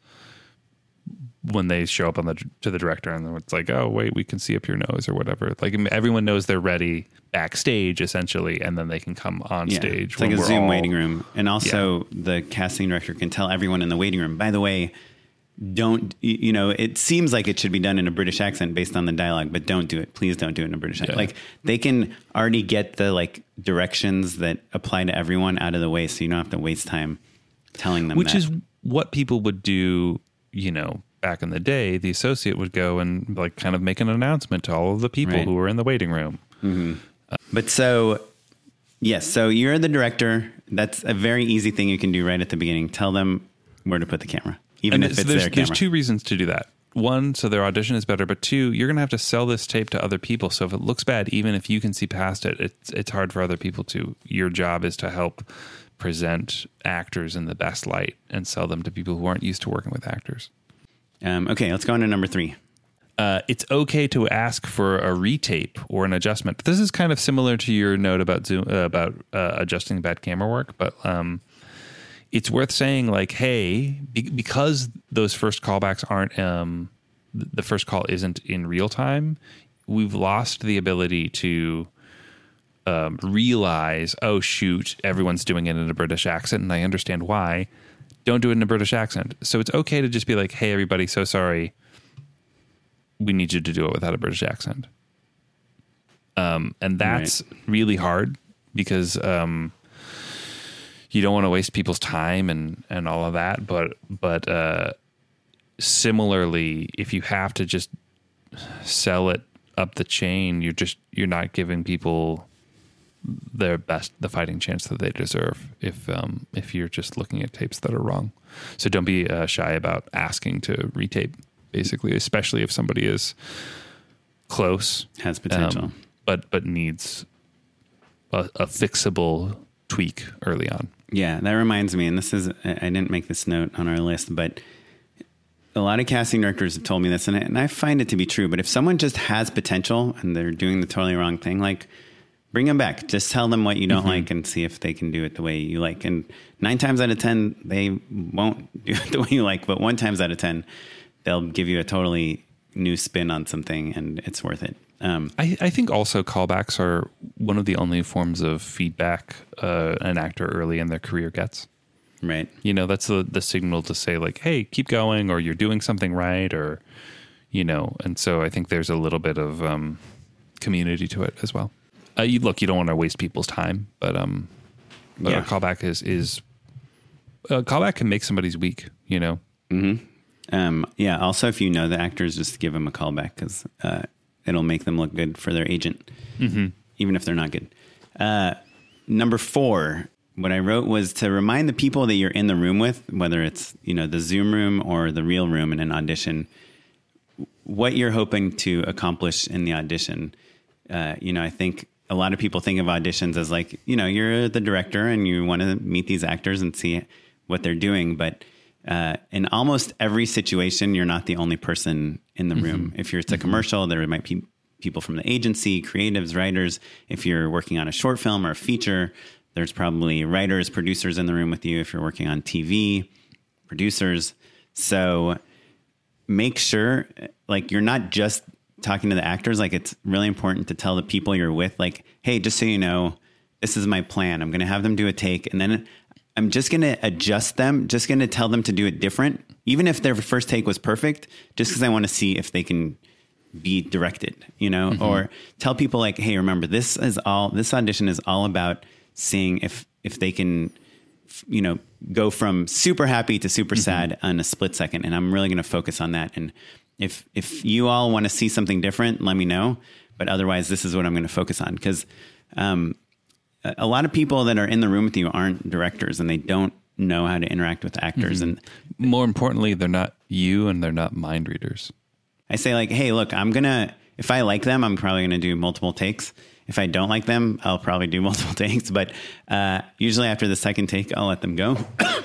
when they show up on the to the director and it's like, oh, wait, we can see up your nose or whatever. Like everyone knows they're ready backstage essentially, and then they can come on yeah, stage. It's like a Zoom all, waiting room. And also yeah. the casting director can tell everyone in the waiting room, by the way, don't, you know, it seems like it should be done in a British accent based on the dialogue, but don't do it. Please don't do it in a British accent. Yeah. Like they can already get the like directions that apply to everyone out of the way. So you don't have to waste time telling them Which that. is what people would do, you know, back in the day. The associate would go and like kind of make an announcement to all of the people right. who were in the waiting room. Mm-hmm. Uh, but so, yes, so you're the director. That's a very easy thing you can do right at the beginning. Tell them where to put the camera. Even and if it's there's, their camera. There's two reasons to do that. One, so their audition is better, but two, you're going to have to sell this tape to other people. So if it looks bad, even if you can see past it, it's it's hard for other people to. Your job is to help present actors in the best light and sell them to people who aren't used to working with actors. Um, okay, let's go on to number three. Uh, it's okay to ask for a retape or an adjustment. This is kind of similar to your note about Zoom, uh, about uh, adjusting bad camera work, but um, it's worth saying like, hey, be- because those first callbacks aren't, um, the first call isn't in real time, we've lost the ability to um, realize, oh, shoot, everyone's doing it in a British accent, and I understand why. Don't do it in a British accent. So it's okay to just be like, hey, everybody, so sorry. We need you to do it without a British accent. Um, and that's right. really hard because um, you don't want to waste people's time and, and all of that. But but uh, similarly, if you have to just sell it up the chain, you're just you're not giving people their best, the fighting chance that they deserve. If um, if you're just looking at tapes that are wrong, so don't be uh, shy about asking to retape. Basically, especially if somebody is close, has potential, um, but but needs a, a fixable tweak early on. Yeah, that reminds me, and this is, I didn't make this note on our list, but a lot of casting directors have told me this, and I, and I find it to be true. But if someone just has potential and they're doing the totally wrong thing, like bring them back. Just tell them what you don't mm-hmm. like and see if they can do it the way you like. And nine times out of ten, they won't do it the way you like. But one times out of ten, they'll give you a totally new spin on something, and it's worth it. Um, I, I think also callbacks are one of the only forms of feedback uh, an actor early in their career gets. Right. You know, that's the, the signal to say like, hey, keep going, or you're doing something right, or, you know, and so I think there's a little bit of um, community to it as well. Uh, you, look, you don't want to waste people's time, but, um, but yeah. a callback is, is a callback can make somebody's week, you know? Mm-hmm. Um, yeah. Also, if you know the actors, just give them a callback because uh, it'll make them look good for their agent, mm-hmm. even if they're not good. Uh, number four, what I wrote was to remind the people that you're in the room with, whether it's, you know, the Zoom room or the real room in an audition, what you're hoping to accomplish in the audition. Uh, you know, I think a lot of people think of auditions as like, you know, you're the director and you want to meet these actors and see what they're doing. But uh, in almost every situation, you're not the only person in the mm-hmm. room. If you're, it's a mm-hmm. commercial, there might be people from the agency, creatives, writers. If you're working on a short film or a feature, there's probably writers, producers in the room with you. If you're working on T V, producers. So make sure, like, you're not just talking to the actors. Like, it's really important to tell the people you're with, like, hey, just so you know, this is my plan. I'm going to have them do a take, and then I'm just going to adjust them, just going to tell them to do it different. Even if their first take was perfect, just because I want to see if they can be directed, you know, mm-hmm. or tell people like, hey, remember, this is all, this audition is all about seeing if, if they can, you know, go from super happy to super mm-hmm. sad in a split second. And I'm really going to focus on that. And if, if you all want to see something different, let me know. But otherwise, this is what I'm going to focus on. Because um, a, a lot of people that are in the room with you aren't directors, and they don't know how to interact with actors. Mm-hmm. And more importantly, they're not you, and they're not mind readers. I say like, hey, look, I'm going to, if I like them, I'm probably going to do multiple takes. If I don't like them, I'll probably do multiple takes. But uh, usually after the second take, I'll let them go.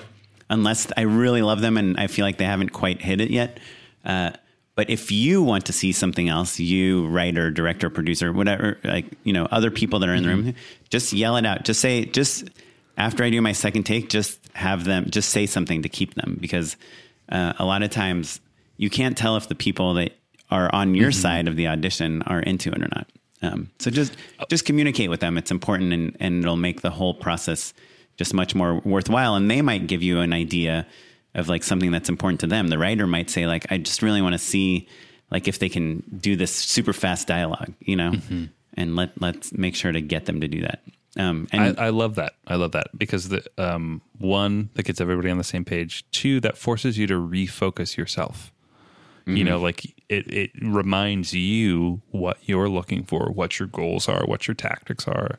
Unless I really love them and I feel like they haven't quite hit it yet. Uh, but if you want to see something else, you, writer, director, producer, whatever, like, you know, other people that are in mm-hmm. the room, just yell it out. Just say, just after I do my second take, just have them, just say something to keep them. Because uh, a lot of times you can't tell if the people that are on your mm-hmm. side of the audition are into it or not. Um, so just, just communicate with them. It's important, and, and it'll make the whole process just much more worthwhile. And they might give you an idea of like something that's important to them. The writer might say like, I just really want to see like if they can do this super fast dialogue, you know, mm-hmm. and let, let's make sure to get them to do that. Um, and I, I love that. I love that because the, um, one, that gets everybody on the same page. Two, that forces you to refocus yourself. Mm-hmm. You know, like it, it reminds you what you're looking for, what your goals are, what your tactics are.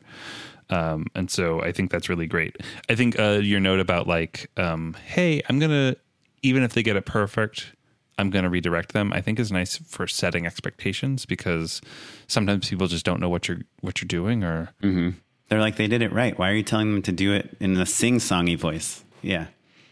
Um, and so I think that's really great. I think uh, your note about like, um, hey, I'm going to, even if they get it perfect, I'm going to redirect them, I think is nice for setting expectations, because sometimes people just don't know what you're, what you're doing, or mm-hmm. they're like, they did it right. Why are you telling them to do it in a sing-songy voice? Yeah.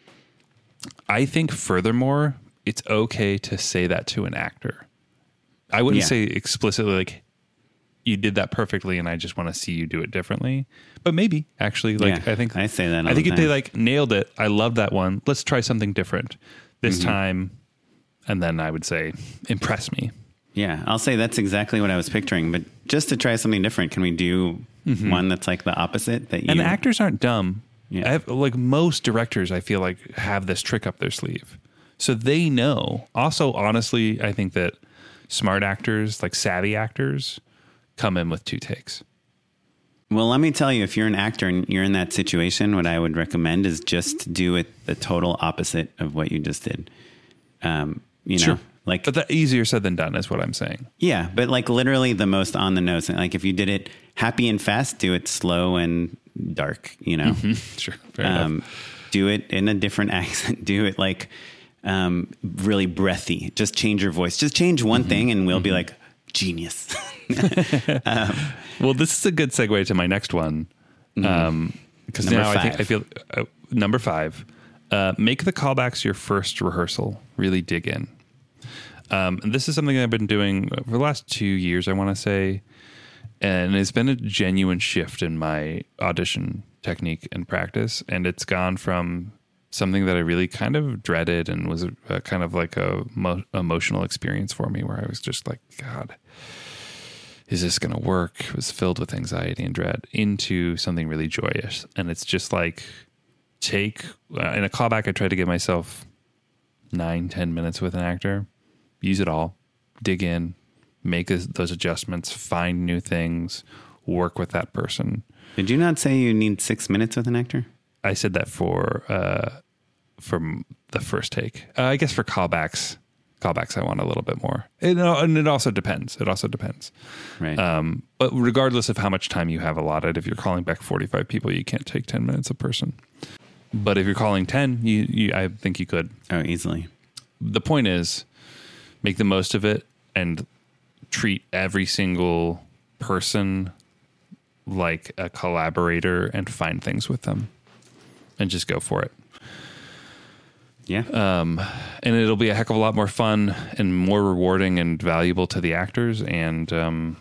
I think furthermore, it's okay to say that to an actor. I wouldn't yeah. say explicitly like, you did that perfectly and I just want to see you do it differently. But maybe actually, like, yeah, I think I say that. I think the if they like nailed it, I love that one. Let's try something different this mm-hmm. time. And then I would say, impress me. Yeah, I'll say that's exactly what I was picturing. But just to try something different, can we do mm-hmm. one that's like the opposite? That you... And the actors aren't dumb. Yeah. I have, like most directors, I feel like have this trick up their sleeve. So they know. Also, honestly, I think that smart actors, like savvy actors, come in with two takes. Well, let me tell you, if you're an actor and you're in that situation, what I would recommend is just do it the total opposite of what you just did. Um, you know, sure. like, but that easier said than done is what I'm saying. Yeah. But like literally the most on the nose. Like if you did it happy and fast, do it slow and dark, you know, mm-hmm. Sure. Fair um, enough. Do it in a different accent. Do it like, um, really breathy. Just change your voice. Just change one mm-hmm. thing and we'll mm-hmm. be like, genius. um, well, this is a good segue to my next one. Mm-hmm. Um, because Number now five. I think I feel uh, number five. Uh, make the callbacks your first rehearsal. Really dig in. Um, and this is something I've been doing for the last two years, I want to say. And it's been a genuine shift in my audition technique and practice. And it's gone from something that I really kind of dreaded and was a, a kind of like a mo- emotional experience for me, where I was just like, God, is this going to work? It was filled with anxiety and dread, into something really joyous. And it's just like, take, uh, in a callback, I try to give myself nine, ten minutes with an actor. Use it all, dig in, make this, those adjustments, find new things, work with that person. Did you not say you need six minutes with an actor? I said that for uh, from the first take. Uh, I guess for callbacks, callbacks I want a little bit more. It, and it also depends. It also depends. Right. Um, but regardless of how much time you have allotted, if you're calling back forty-five people, you can't take ten minutes a person. But if you're calling ten, you, you I think you could. Oh, easily. The point is, make the most of it and treat every single person like a collaborator and find things with them and just go for it. Yeah. Um, and it'll be a heck of a lot more fun and more rewarding and valuable to the actors, and um,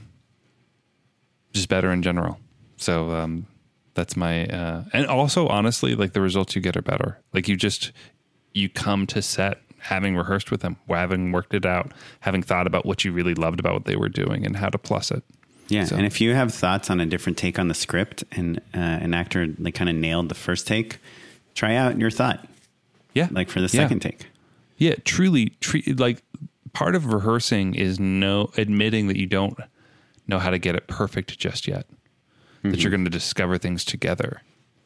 just better in general. So um, that's my, uh, and also honestly, like the results you get are better. Like you just, you come to set having rehearsed with them, having worked it out, having thought about what you really loved about what they were doing and how to plus it. Yeah. So. And if you have thoughts on a different take on the script and uh, an actor like kind of nailed the first take, try out your thought. Yeah. Like for the yeah. second take. Yeah. Truly, tre- like part of rehearsing is no admitting that you don't know how to get it perfect just yet, mm-hmm. that you're going to discover things together.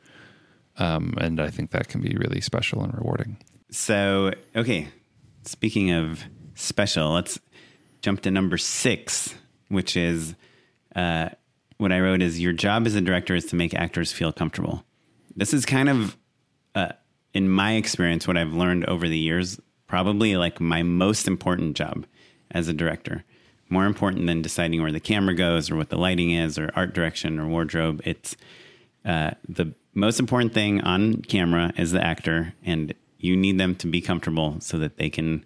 Um, and I think that can be really special and rewarding. So, okay, speaking of special, let's jump to number six, which is uh, what I wrote is your job as a director is to make actors feel comfortable. This is kind of, uh, in my experience, what I've learned over the years, probably like my most important job as a director. More important than deciding where the camera goes or what the lighting is or art direction or wardrobe. It's uh, the most important thing on camera is the actor, and you need them to be comfortable so that they can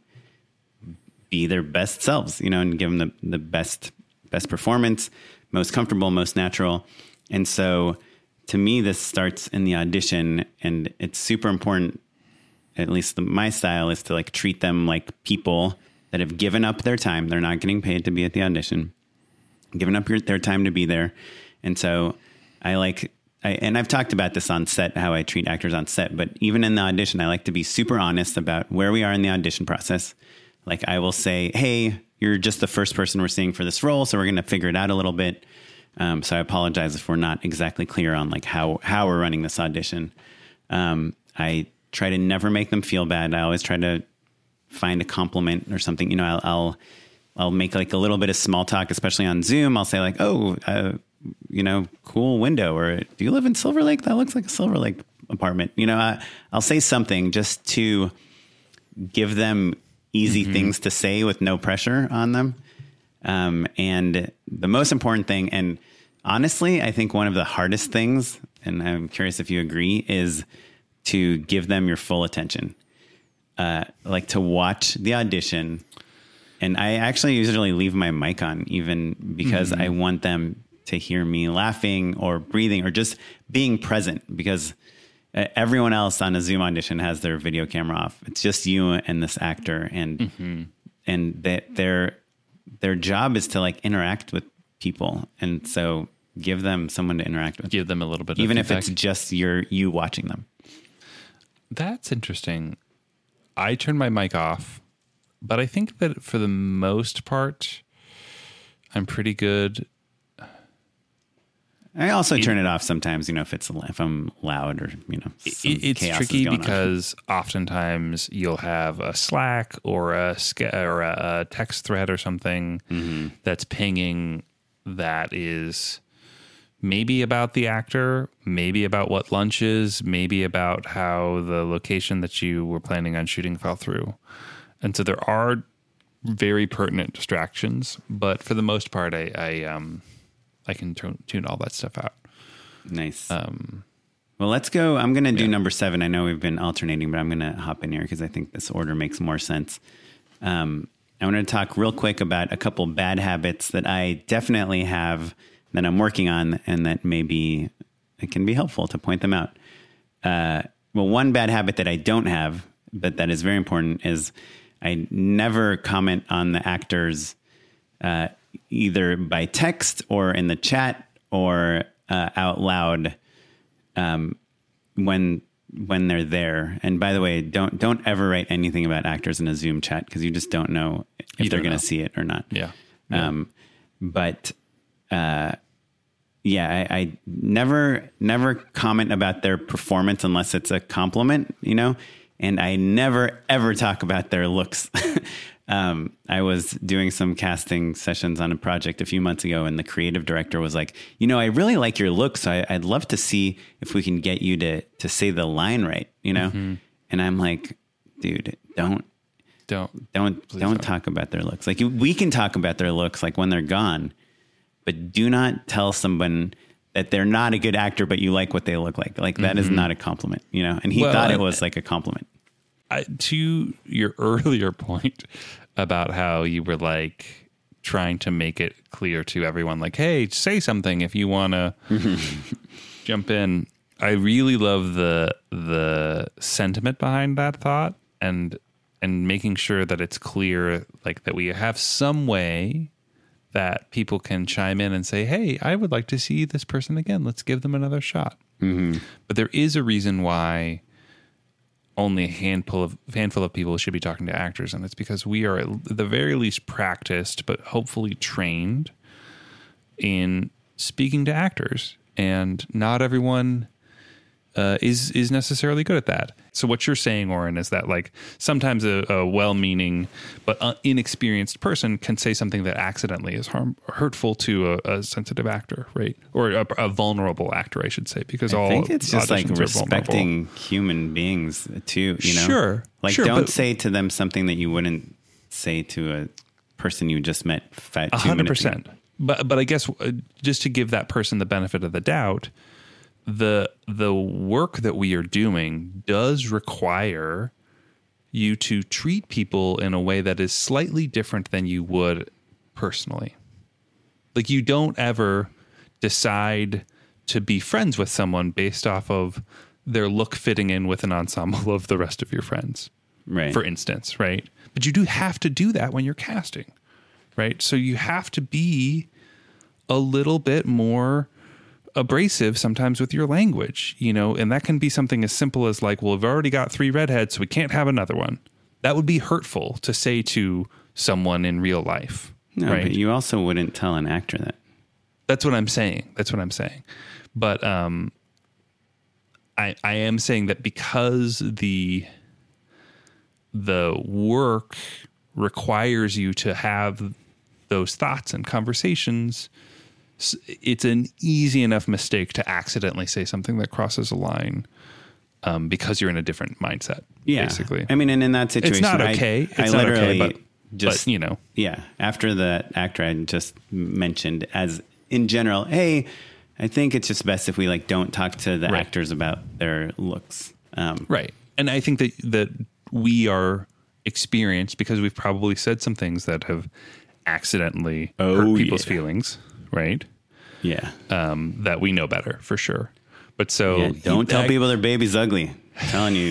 be their best selves, you know, and give them the, the best, best performance, most comfortable, most natural. And so to me, this starts in the audition, and it's super important. At least the, my style is to like treat them like people that have given up their time. They're not getting paid to be at the audition, given up your, their time to be there. And so I like, I, and I've talked about this on set, how I treat actors on set, but even in the audition, I like to be super honest about where we are in the audition process. Like I will say, hey, you're just the first person we're seeing for this role, so we're going to figure it out a little bit. Um, so I apologize if we're not exactly clear on like how, how we're running this audition. Um, I try to never make them feel bad. I always try to find a compliment or something. You know, I'll, I'll, I'll make like a little bit of small talk, especially on Zoom. I'll say like, oh, uh, you know, cool window, or do you live in Silver Lake? That looks like a Silver Lake apartment. You know, I, I'll say something just to give them easy mm-hmm. things to say with no pressure on them. Um, and the most important thing, and honestly, I think one of the hardest things, and I'm curious if you agree, is to give them your full attention. Uh, like to watch the audition. And I actually usually leave my mic on even because mm-hmm. I want them to hear me laughing or breathing or just being present, because everyone else on a Zoom audition has their video camera off. It's just you and this actor, and mm-hmm. and that their their job is to like interact with people, and so give them someone to interact with. Give them a little bit, even of if it's just your you watching them. That's interesting. I turn my mic off, but I think that for the most part, I'm pretty good. I also it, turn it off sometimes, you know, if it's if I'm loud or, you know, it, it's tricky because on. Oftentimes you'll have a Slack or a or a text thread or something mm-hmm. that's pinging that is maybe about the actor, maybe about what lunch is, maybe about how the location that you were planning on shooting fell through. And so there are very pertinent distractions, but for the most part, I, I um I can t- tune all that stuff out. Nice. Um, Well, let's go. I'm going to do Yeah. number seven. I know we've been alternating, but I'm going to hop in here because I think this order makes more sense. Um, I want to talk real quick about a couple bad habits that I definitely have that I'm working on, and that maybe it can be helpful to point them out. Uh, well, one bad habit that I don't have, but that is very important, is I never comment on the actors uh, either by text or in the chat or uh, out loud um, when when they're there. And by the way, don't don't ever write anything about actors in a Zoom chat because you just don't know if You they're don't going know. to see it or not. Yeah. Yeah. Um, but uh, yeah, I, I never never comment about their performance unless it's a compliment, you know. And I never ever talk about their looks. Um, I was doing some casting sessions on a project a few months ago, and the creative director was like, you know, I really like your look, so I, I'd love to see if we can get you to to say the line right, you know? Mm-hmm. And I'm like, dude, don't, Don't. don't, Please don't don't. talk about their looks. Like, we can talk about their looks, like when they're gone, but do not tell someone that they're not a good actor, but you like what they look like. Like, that is not a compliment, you know? And he Well, thought it and- was like a compliment. I, to your earlier point about how you were like trying to make it clear to everyone, like, hey, say something if you want to jump in. I really love the the sentiment behind that thought, and and making sure that it's clear, like that we have some way that people can chime in and say, hey, I would like to see this person again. Let's give them another shot. Mm-hmm. But there is a reason why only a handful of handful of people should be talking to actors, and it's because we are at the very least practiced, but hopefully trained in speaking to actors, and not everyone uh, is is necessarily good at that. So what you're saying, Oren, is that like sometimes a, a well-meaning but uh, inexperienced person can say something that accidentally is harm hurtful to a, a sensitive actor, right? Or a, a vulnerable actor, I should say, because I all think it's just like auditions are vulnerable. respecting human beings too, you know? Sure, Like, sure, don't but- say to them something that you wouldn't say to a person you just met five, A two hundred minutes ago. percent. But but I guess uh, just to give that person the benefit of the doubt, the the work that we are doing does require you to treat people in a way that is slightly different than you would personally. Like, you don't ever decide to be friends with someone based off of their look fitting in with an ensemble of the rest of your friends, Right. for instance, right? But you do have to do that when you're casting, right? So you have to be a little bit more abrasive sometimes with your language, you know, and that can be something as simple as like, well, we've already got three redheads, so we can't have another one. That would be hurtful to say to someone in real life. No, right? but you also wouldn't tell an actor that. That's what I'm saying. That's what I'm saying. But um, I I am saying that because the the work requires you to have those thoughts and conversations, s- it's an easy enough mistake to accidentally say something that crosses a line um, because you're in a different mindset. Yeah. Basically, I mean, and in that situation, it's not I- okay. I, It's not literally okay, but just, but, you know, yeah, after the actor I just mentioned, as in general, hey, I think it's just best if we like don't talk to the Right. actors about their looks. Um, right. And I think that that we are experienced because we've probably said some things that have accidentally Oh, hurt people's yeah. feelings, right? Yeah. Um, that we know better for sure. But so Yeah, don't tell I- people their baby's ugly. I'm telling you.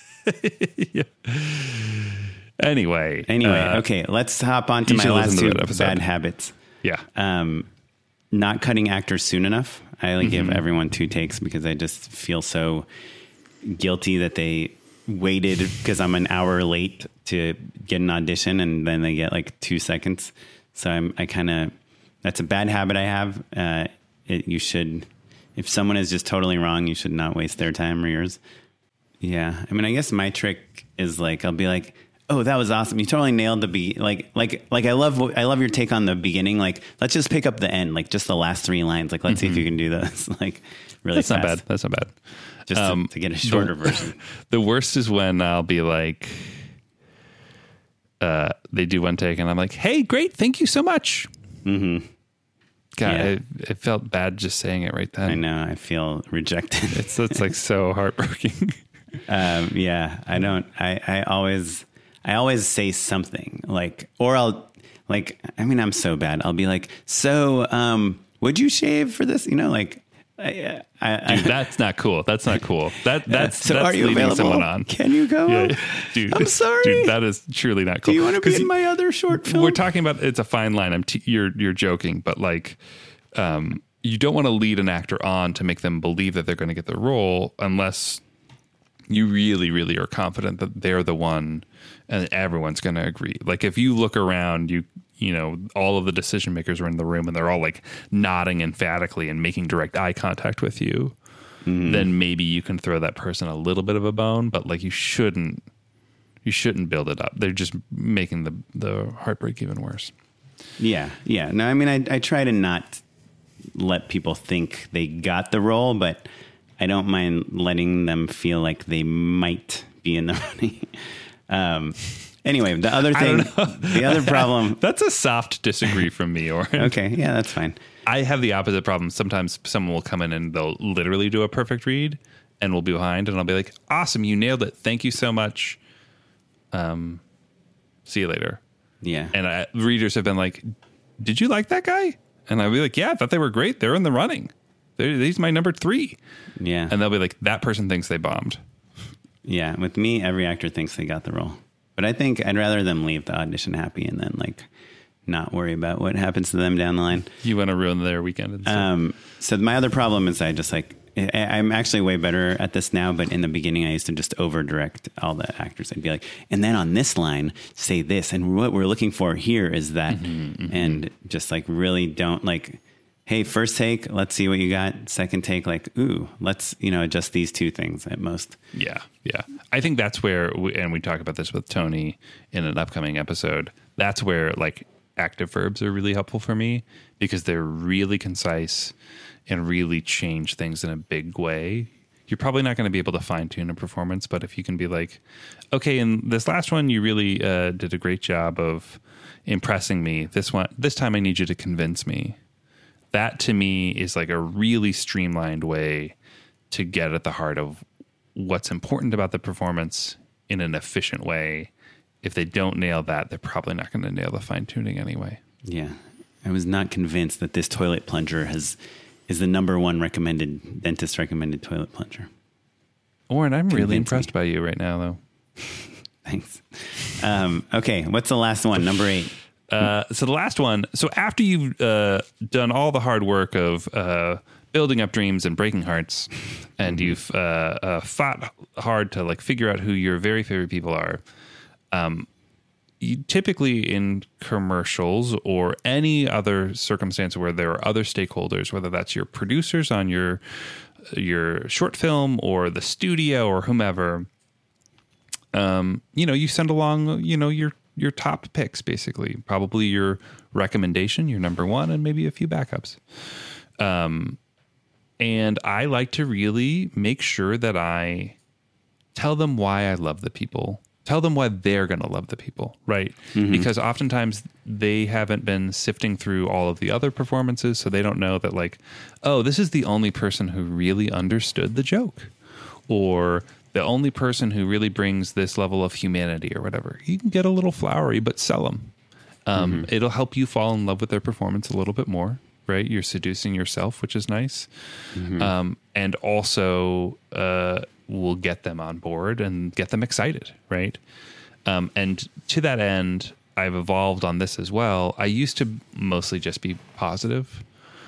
Anyway. Anyway, uh, okay, let's hop on to you my should last listen to two that episode. bad habits. Yeah. Um, not cutting actors soon enough. I only give Mm-hmm. everyone two takes because I just feel so guilty that they waited because I'm an hour late to get an audition and then they get like two seconds. So I'm, I kind of, that's a bad habit I have. Uh, it, you should, if someone is just totally wrong, you should not waste their time or yours. Yeah. I mean, I guess my trick is like, I'll be like, oh, that was awesome. You totally nailed the be like, like, like I love, I love your take on the beginning. Like, let's just pick up the end, like just the last three lines. Like, let's see if you can do this. Like really That's fast. not bad. That's not bad. Just to, Um, to get a shorter the- version. The worst is when I'll be like, uh, they do one take and I'm like, hey, great. Thank you so much. Mm-hmm. God, Yeah. it, it felt bad just saying it right then. I know. I feel rejected. It's it's like so heartbreaking. um, yeah, I don't. I, I always, I always say something like, or I'll like. I mean, I'm so bad. I'll be like, so, um, would you shave for this? You know, like, I, I, Dude, that's not cool. That's not cool. That that's so that's are you leading available? someone on. Can you go? Yeah, dude, I'm sorry. Dude, that is truly not cool. Do you want to be 'Cause in my other short film? We're talking about it's a fine line. I'm t- you're you're joking, but like, um, you don't want to lead an actor on to make them believe that they're going to get the role unless you really, really are confident that they're the one, and everyone's going to agree. Like if you look around, you you know all of the decision makers are in the room and they're all like nodding emphatically and making direct eye contact with you. Mm. Then maybe you can throw that person a little bit of a bone, but like you shouldn't. You shouldn't build it up. They're just making the the heartbreak even worse. Yeah, yeah. No, I mean, I, I try to not let people think they got the role, but I don't mind letting them feel like they might be in the running. um, anyway, the other thing, the other problem. That's a soft disagree from me, Oren. Okay, yeah, that's fine. I have the opposite problem. Sometimes someone will come in and they'll literally do a perfect read and we'll be behind and I'll be like, awesome, you nailed it. Thank you so much. Um, see you later. Yeah. And I, readers have been like, did you like that guy? And I'll be like, yeah, I thought they were great. They're in the running. They're, he's my number three. Yeah. And they'll be like, that person thinks they bombed. Yeah. With me, every actor thinks they got the role. But I think I'd rather them leave the audition happy and then like not worry about what happens to them down the line. You want to ruin their weekend. Um, so my other problem is I just like, I, I'm actually way better at this now, but in the beginning I used to just over direct all the actors. I'd be like, and then on this line, say this. And what we're looking for here is that. Mm-hmm, mm-hmm. And just like really don't like, hey, first take, let's see what you got. Second take, like, ooh, let's, you know, adjust these two things at most. Yeah. Yeah. I think that's where, we, and we talk about this with Tony in an upcoming episode. That's where like active verbs are really helpful for me because they're really concise and really change things in a big way. You're probably not going to be able to fine tune a performance, but if you can be like, okay, in this last one, you really uh, did a great job of impressing me. This one, this time I need you to convince me. That to me is like a really streamlined way to get at the heart of what's important about the performance in an efficient way. If they don't nail that, they're probably not going to nail the fine tuning anyway. Yeah. I was not convinced that this toilet plunger has is the number one recommended dentist recommended toilet plunger. Oren, I'm Convince really impressed me. by you right now, though. Thanks. Um, okay, what's the last one? Number eight. Uh, so the last one. So after you've uh, done all the hard work of uh, building up dreams and breaking hearts, and you've uh, uh, fought hard to like figure out who your very favorite people are. Um, You typically in commercials or any other circumstance where there are other stakeholders, whether that's your producers on your your short film or the studio or whomever, um, you know, you send along, you know, your your top picks, basically, probably your recommendation, your number one, and maybe a few backups. Um, and I like to really make sure that I tell them why I love the people. Tell them why they're going to love the people, right? Mm-hmm. Because oftentimes they haven't been sifting through all of the other performances, so they don't know that like, oh, this is the only person who really understood the joke, or the only person who really brings this level of humanity or whatever. You can get a little flowery, but sell them. Um, mm-hmm. It'll help you fall in love with their performance a little bit more, right? You're seducing yourself, which is nice. Mm-hmm. Um, and also... Uh, will get them on board and get them excited, right? Um, and to that end, I've evolved on this as well. I used to mostly just be positive,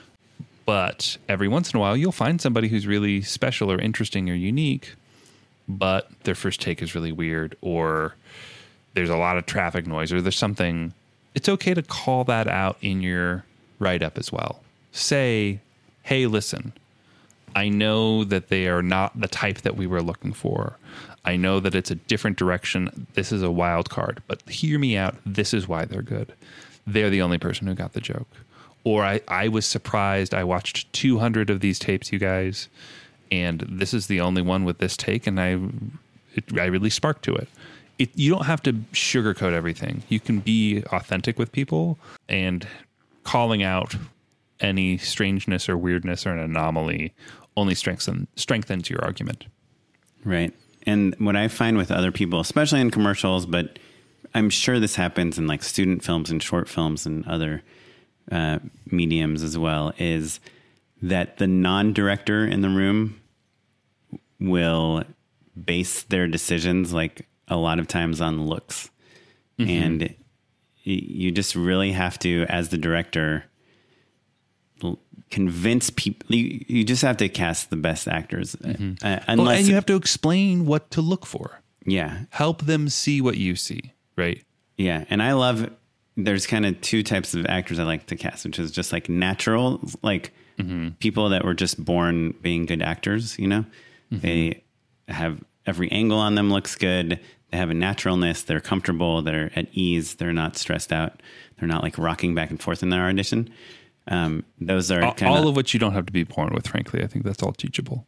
but every once in a while, you'll find somebody who's really special or interesting or unique, but their first take is really weird, or there's a lot of traffic noise, or there's something. It's okay to call that out in your write-up as well. Say, hey, listen, I know that they are not the type that we were looking for. I know that it's a different direction. This is a wild card, but hear me out. This is why they're good. They're the only person who got the joke. Or I, I was surprised. I watched two hundred of these tapes, you guys, and this is the only one with this take, and I it, I really sparked to it. It. You don't have to sugarcoat everything. You can be authentic with people, and calling out any strangeness or weirdness or an anomaly only strengthen, strengthens your argument. Right. And what I find with other people, especially in commercials, but I'm sure this happens in like student films and short films and other uh, mediums as well, is that the non-director in the room will base their decisions like a lot of times on looks. Mm-hmm. And you just really have to, as the director, convince people. You, you just have to cast the best actors. Mm-hmm. Uh, unless well, and you have to explain what to look for. Yeah. Help them see what you see, right? Yeah. And I love, there's kind of two types of actors I like to cast, which is just like natural, like mm-hmm. people that were just born being good actors, you know? Mm-hmm. They have every angle on them looks good. They have a naturalness. They're comfortable. They're at ease. They're not stressed out. They're not like rocking back and forth in their audition. Um, those are all, kinda, all of which you don't have to be born with, frankly. I think that's all teachable.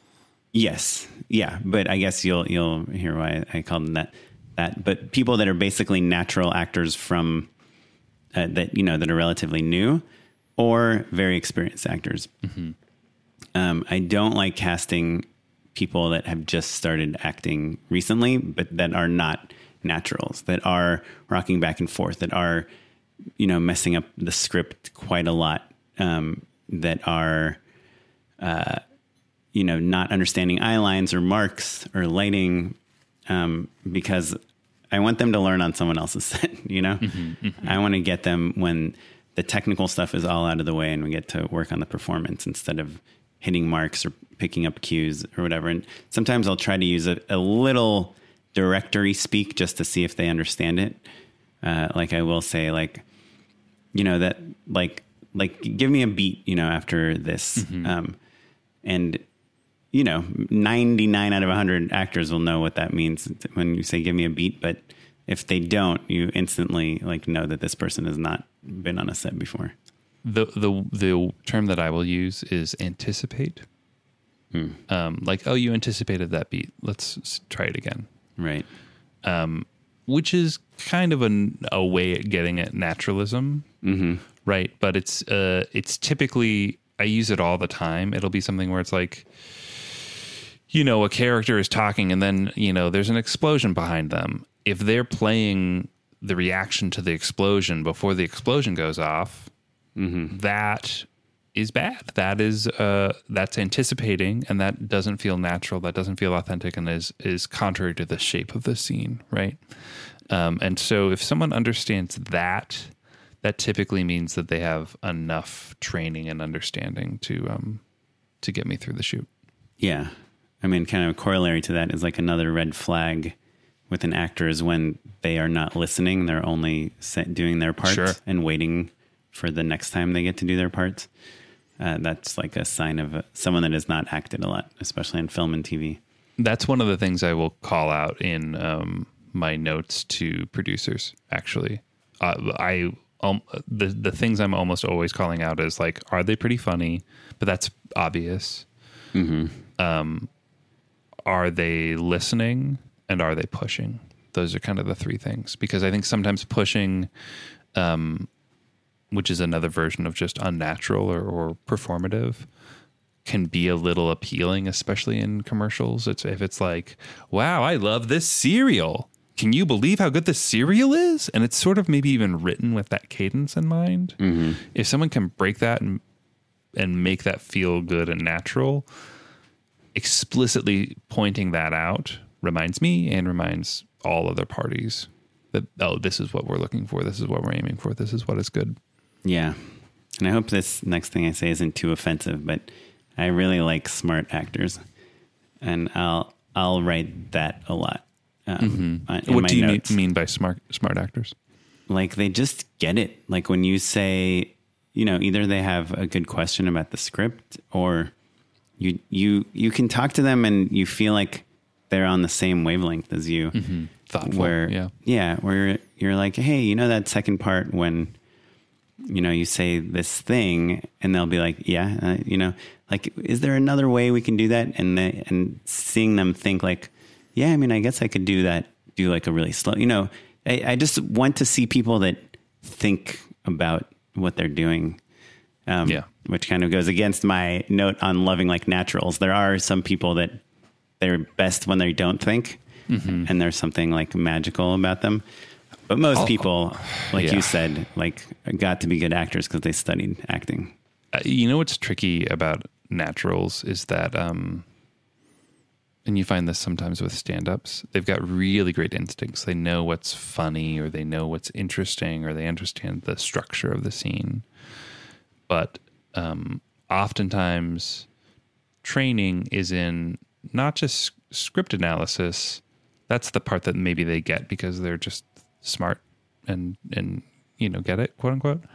Yes. Yeah. But I guess you'll, you'll hear why I call them that, that, but people that are basically natural actors from uh, that, you know, that are relatively new or very experienced actors. Mm-hmm. Um, I don't like casting people that have just started acting recently, but that are not naturals, that are rocking back and forth, that are, you know, messing up the script quite a lot, um, that are, uh, you know, not understanding eye lines or marks or lighting, um, because I want them to learn on someone else's set, you know? Mm-hmm, mm-hmm. I want to get them when the technical stuff is all out of the way and we get to work on the performance instead of hitting marks or picking up cues or whatever. And sometimes I'll try to use a, a little directory speak just to see if they understand it. Uh, like I will say, like, you know, that like, like give me a beat, you know, after this. Mm-hmm. Um, and, you know, ninety-nine out of a hundred actors will know what that means when you say, give me a beat. But if they don't, you instantly like know that this person has not been on a set before. The the the term that I will use is anticipate. Hmm. Um, like, oh, you anticipated that beat. Let's try it again. Right. Um, which is kind of a, a way at getting at naturalism. Mm-hmm. Right. But it's uh, it's typically, I use it all the time. It'll be something where it's like, you know, a character is talking and then, you know, there's an explosion behind them. If they're playing the reaction to the explosion before the explosion goes off, mm-hmm. that is bad. That is uh, that's anticipating, and that doesn't feel natural. That doesn't feel authentic, and is is contrary to the shape of the scene, right? Um, and so, if someone understands that, that typically means that they have enough training and understanding to um, to get me through the shoot. Yeah, I mean, kind of a corollary to that is like another red flag with an actor is when they are not listening; they're only set, doing their part sure. and waiting for the next time they get to do their parts. Uh, that's like a sign of a, someone that has not acted a lot, especially in film and T V. That's one of the things I will call out in um, my notes to producers, actually. Uh, I um, the the things I'm almost always calling out is like, are they pretty funny? But that's obvious. Mm-hmm. Um, are they listening? And are they pushing? Those are kind of the three things. Because I think sometimes pushing... Um, which is another version of just unnatural or, or performative, can be a little appealing, especially in commercials. It's if it's like, wow, I love this cereal. Can you believe how good this cereal is? And it's sort of maybe even written with that cadence in mind. Mm-hmm. If someone can break that and and make that feel good and natural, explicitly pointing that out reminds me and reminds all other parties that, oh, this is what we're looking for. This is what we're aiming for. This is what is good. Yeah. And I hope this next thing I say isn't too offensive, but I really like smart actors, and I'll, I'll write that a lot. Um, mm-hmm. What do you notes. mean by smart, smart actors? Like they just get it. Like when you say, you know, either they have a good question about the script, or you, you, you can talk to them and you feel like they're on the same wavelength as you. Mm-hmm. Thoughtful. Where, yeah. Yeah. Where you're like, hey, you know, that second part when, you know, you say this thing and they'll be like, yeah, uh, you know, like, is there another way we can do that? And they, and seeing them think like, yeah, I mean, I guess I could do that, do like a really slow, you know, I, I just want to see people that think about what they're doing. Um, Yeah. Which kind of goes against my note on loving like naturals. There are some people that they're best when they don't think, mm-hmm. and there's something like magical about them. But most oh, people, like yeah. you said, like got to be good actors because they studied acting. Uh, you know what's tricky about naturals is that, um, and you find this sometimes with stand-ups, they've got really great instincts. They know what's funny, or they know what's interesting, or they understand the structure of the scene. But um, oftentimes training is in not just script analysis. That's the part that maybe they get because they're just smart and, and you know, get it, quote unquote.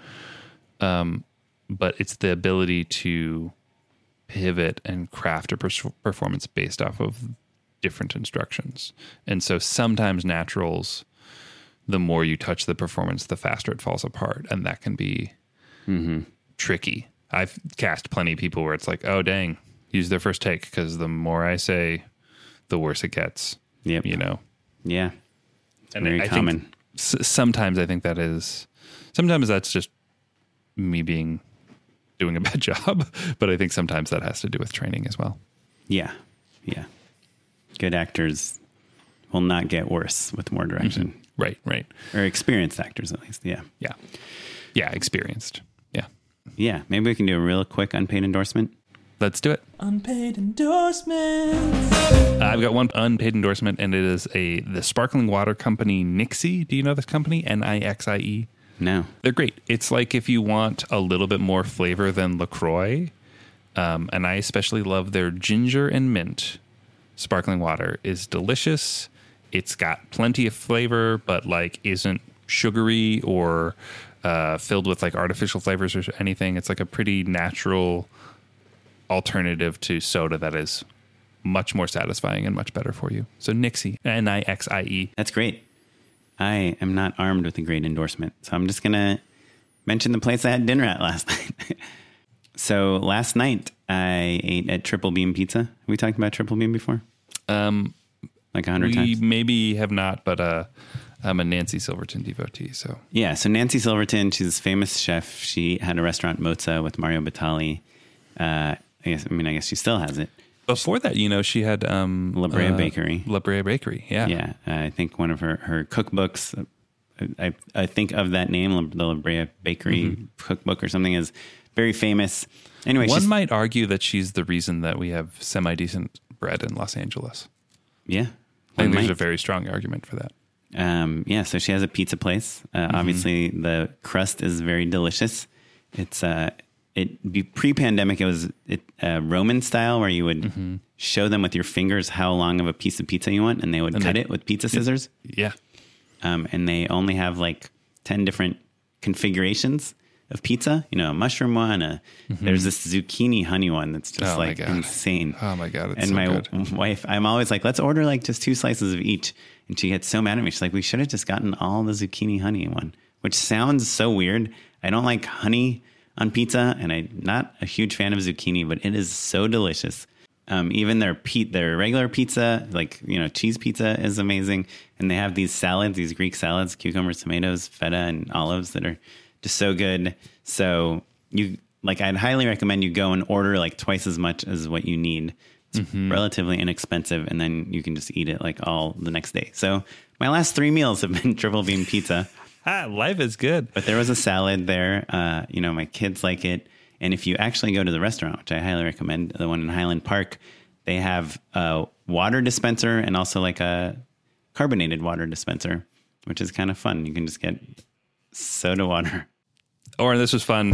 Um, but it's the ability to pivot and craft a per- performance based off of different instructions. And so sometimes naturals, the more you touch the performance, the faster it falls apart. And that can be mm-hmm. tricky. I've cast plenty of people where it's like, oh, dang, use their first take, because the more I say, the worse it gets. Yep. You know? Yeah. It's and very I common. Think s- sometimes I think that is, sometimes that's just me being, doing a bad job, but I think sometimes that has to do with training as well. Yeah. Yeah. Good actors will not get worse with more direction. Mm-hmm. Right, right. Or experienced actors, at least. Yeah. Yeah. Yeah, experienced. Yeah. Yeah. Maybe we can do a real quick unpaid endorsement. Let's do it. Unpaid endorsements. Uh, I've got one unpaid endorsement, and it is a the sparkling water company Nixie. Do you know this company? N I X I E. No. They're great. It's like if you want a little bit more flavor than LaCroix, um, and I especially love their ginger and mint sparkling water. Is delicious. It's got plenty of flavor, but like isn't sugary or uh, filled with like artificial flavors or anything. It's like a pretty natural alternative to soda that is much more satisfying and much better for you. So Nixie, N I X I E. That's great. I am not armed with a great endorsement, so I'm just going to mention the place I had dinner at last night. So last night I ate at Triple Beam Pizza. Have we talked about Triple Beam before? Um, like a hundred we times? Maybe have not, but uh, I'm a Nancy Silverton devotee. So yeah, so Nancy Silverton, she's a famous chef. She had a restaurant, Mozza, with Mario Batali. Uh, I guess, I mean, I guess she still has it. Before that, you know, she had um, La Brea uh, Bakery. La Brea Bakery, yeah. Yeah, uh, I think one of her, her cookbooks, I, I think of that name, the La Brea Bakery mm-hmm. cookbook or something, is very famous. Anyway, one might argue that she's the reason that we have semi-decent bread in Los Angeles. Yeah. I think there's might. a very strong argument for that. Um, yeah, so she has a pizza place. Uh, mm-hmm. Obviously, the crust is very delicious. It's... Uh, It be pre-pandemic. It was it, uh, Roman style, where you would mm-hmm. show them with your fingers how long of a piece of pizza you want, and they would and cut they, it with pizza scissors. Yeah, um, and they only have like ten different configurations of pizza. You know, a mushroom one. A, mm-hmm. There's this zucchini honey one that's just oh like insane. Oh my god! It's and so my good. wife, I'm always like, let's order like just two slices of each, and she gets so mad at me. She's like, we should have just gotten all the zucchini honey one, which sounds so weird. I don't like honey on pizza, and I'm not a huge fan of zucchini, but it is so delicious. Um, even their pe- their regular pizza, like, you know, cheese pizza is amazing. And they have these salads, these Greek salads, cucumbers, tomatoes, feta, and olives that are just so good. So you like, I'd highly recommend you go and order like twice as much as what you need. It's mm-hmm. relatively inexpensive, and then you can just eat it like all the next day. So my last three meals have been Triple Beam Pizza. Ah, life is good. But there was a salad there. Uh, you know, my kids like it. And if you actually go to the restaurant, which I highly recommend, the one in Highland Park, they have a water dispenser and also like a carbonated water dispenser, which is kind of fun. You can just get soda water. Oren, this was fun.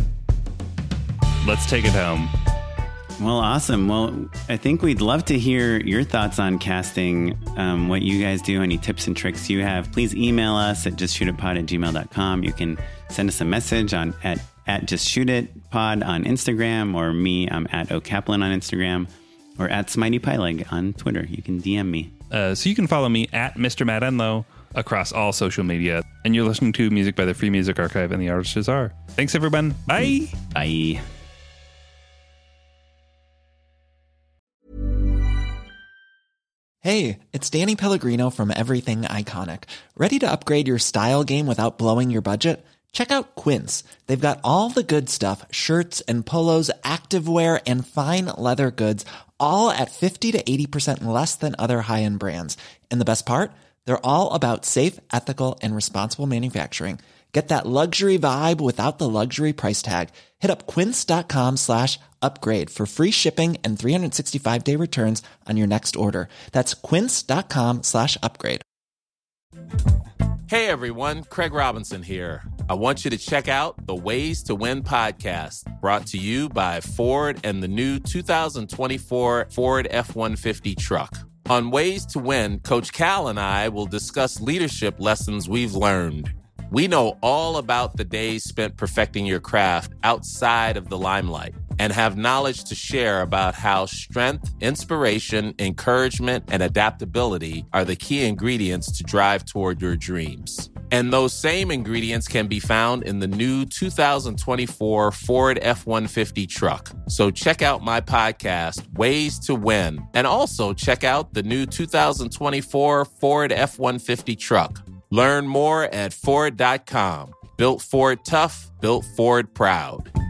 Let's take it home. Well, awesome. Well, I think we'd love to hear your thoughts on casting, um, what you guys do, any tips and tricks you have. Please email us at justshootitpod at gmail dot com. You can send us a message on at, at justshootitpod on Instagram, or me, I'm at O'Kaplan on Instagram, or at SmiteyPyleg on Twitter. You can D M me. Uh, so you can follow me at Mister Matt Enlow across all social media. And you're listening to music by the Free Music Archive and the Artist is Are. Thanks, everyone. Bye. Bye. Hey, it's Danny Pellegrino from Everything Iconic. Ready to upgrade your style game without blowing your budget? Check out Quince. They've got all the good stuff, shirts and polos, activewear, and fine leather goods, all at fifty to eighty percent less than other high-end brands. And the best part? They're all about safe, ethical, and responsible manufacturing. Get that luxury vibe without the luxury price tag. Hit up quince.com slash upgrade for free shipping and three sixty-five day returns on your next order. That's quince.com slash upgrade. Hey everyone, Craig Robinson here. I want you to check out the Ways to Win podcast, brought to you by Ford and the new two thousand twenty-four Ford F one fifty truck. On Ways to Win, Coach Cal and I will discuss leadership lessons we've learned. We know all about the days spent perfecting your craft outside of the limelight and have knowledge to share about how strength, inspiration, encouragement, and adaptability are the key ingredients to drive toward your dreams. And those same ingredients can be found in the new two thousand twenty-four Ford F one fifty truck. So check out my podcast, Ways to Win, and also check out the new two thousand twenty-four Ford F one fifty truck. Learn more at Ford dot com. Built Ford tough, built Ford proud.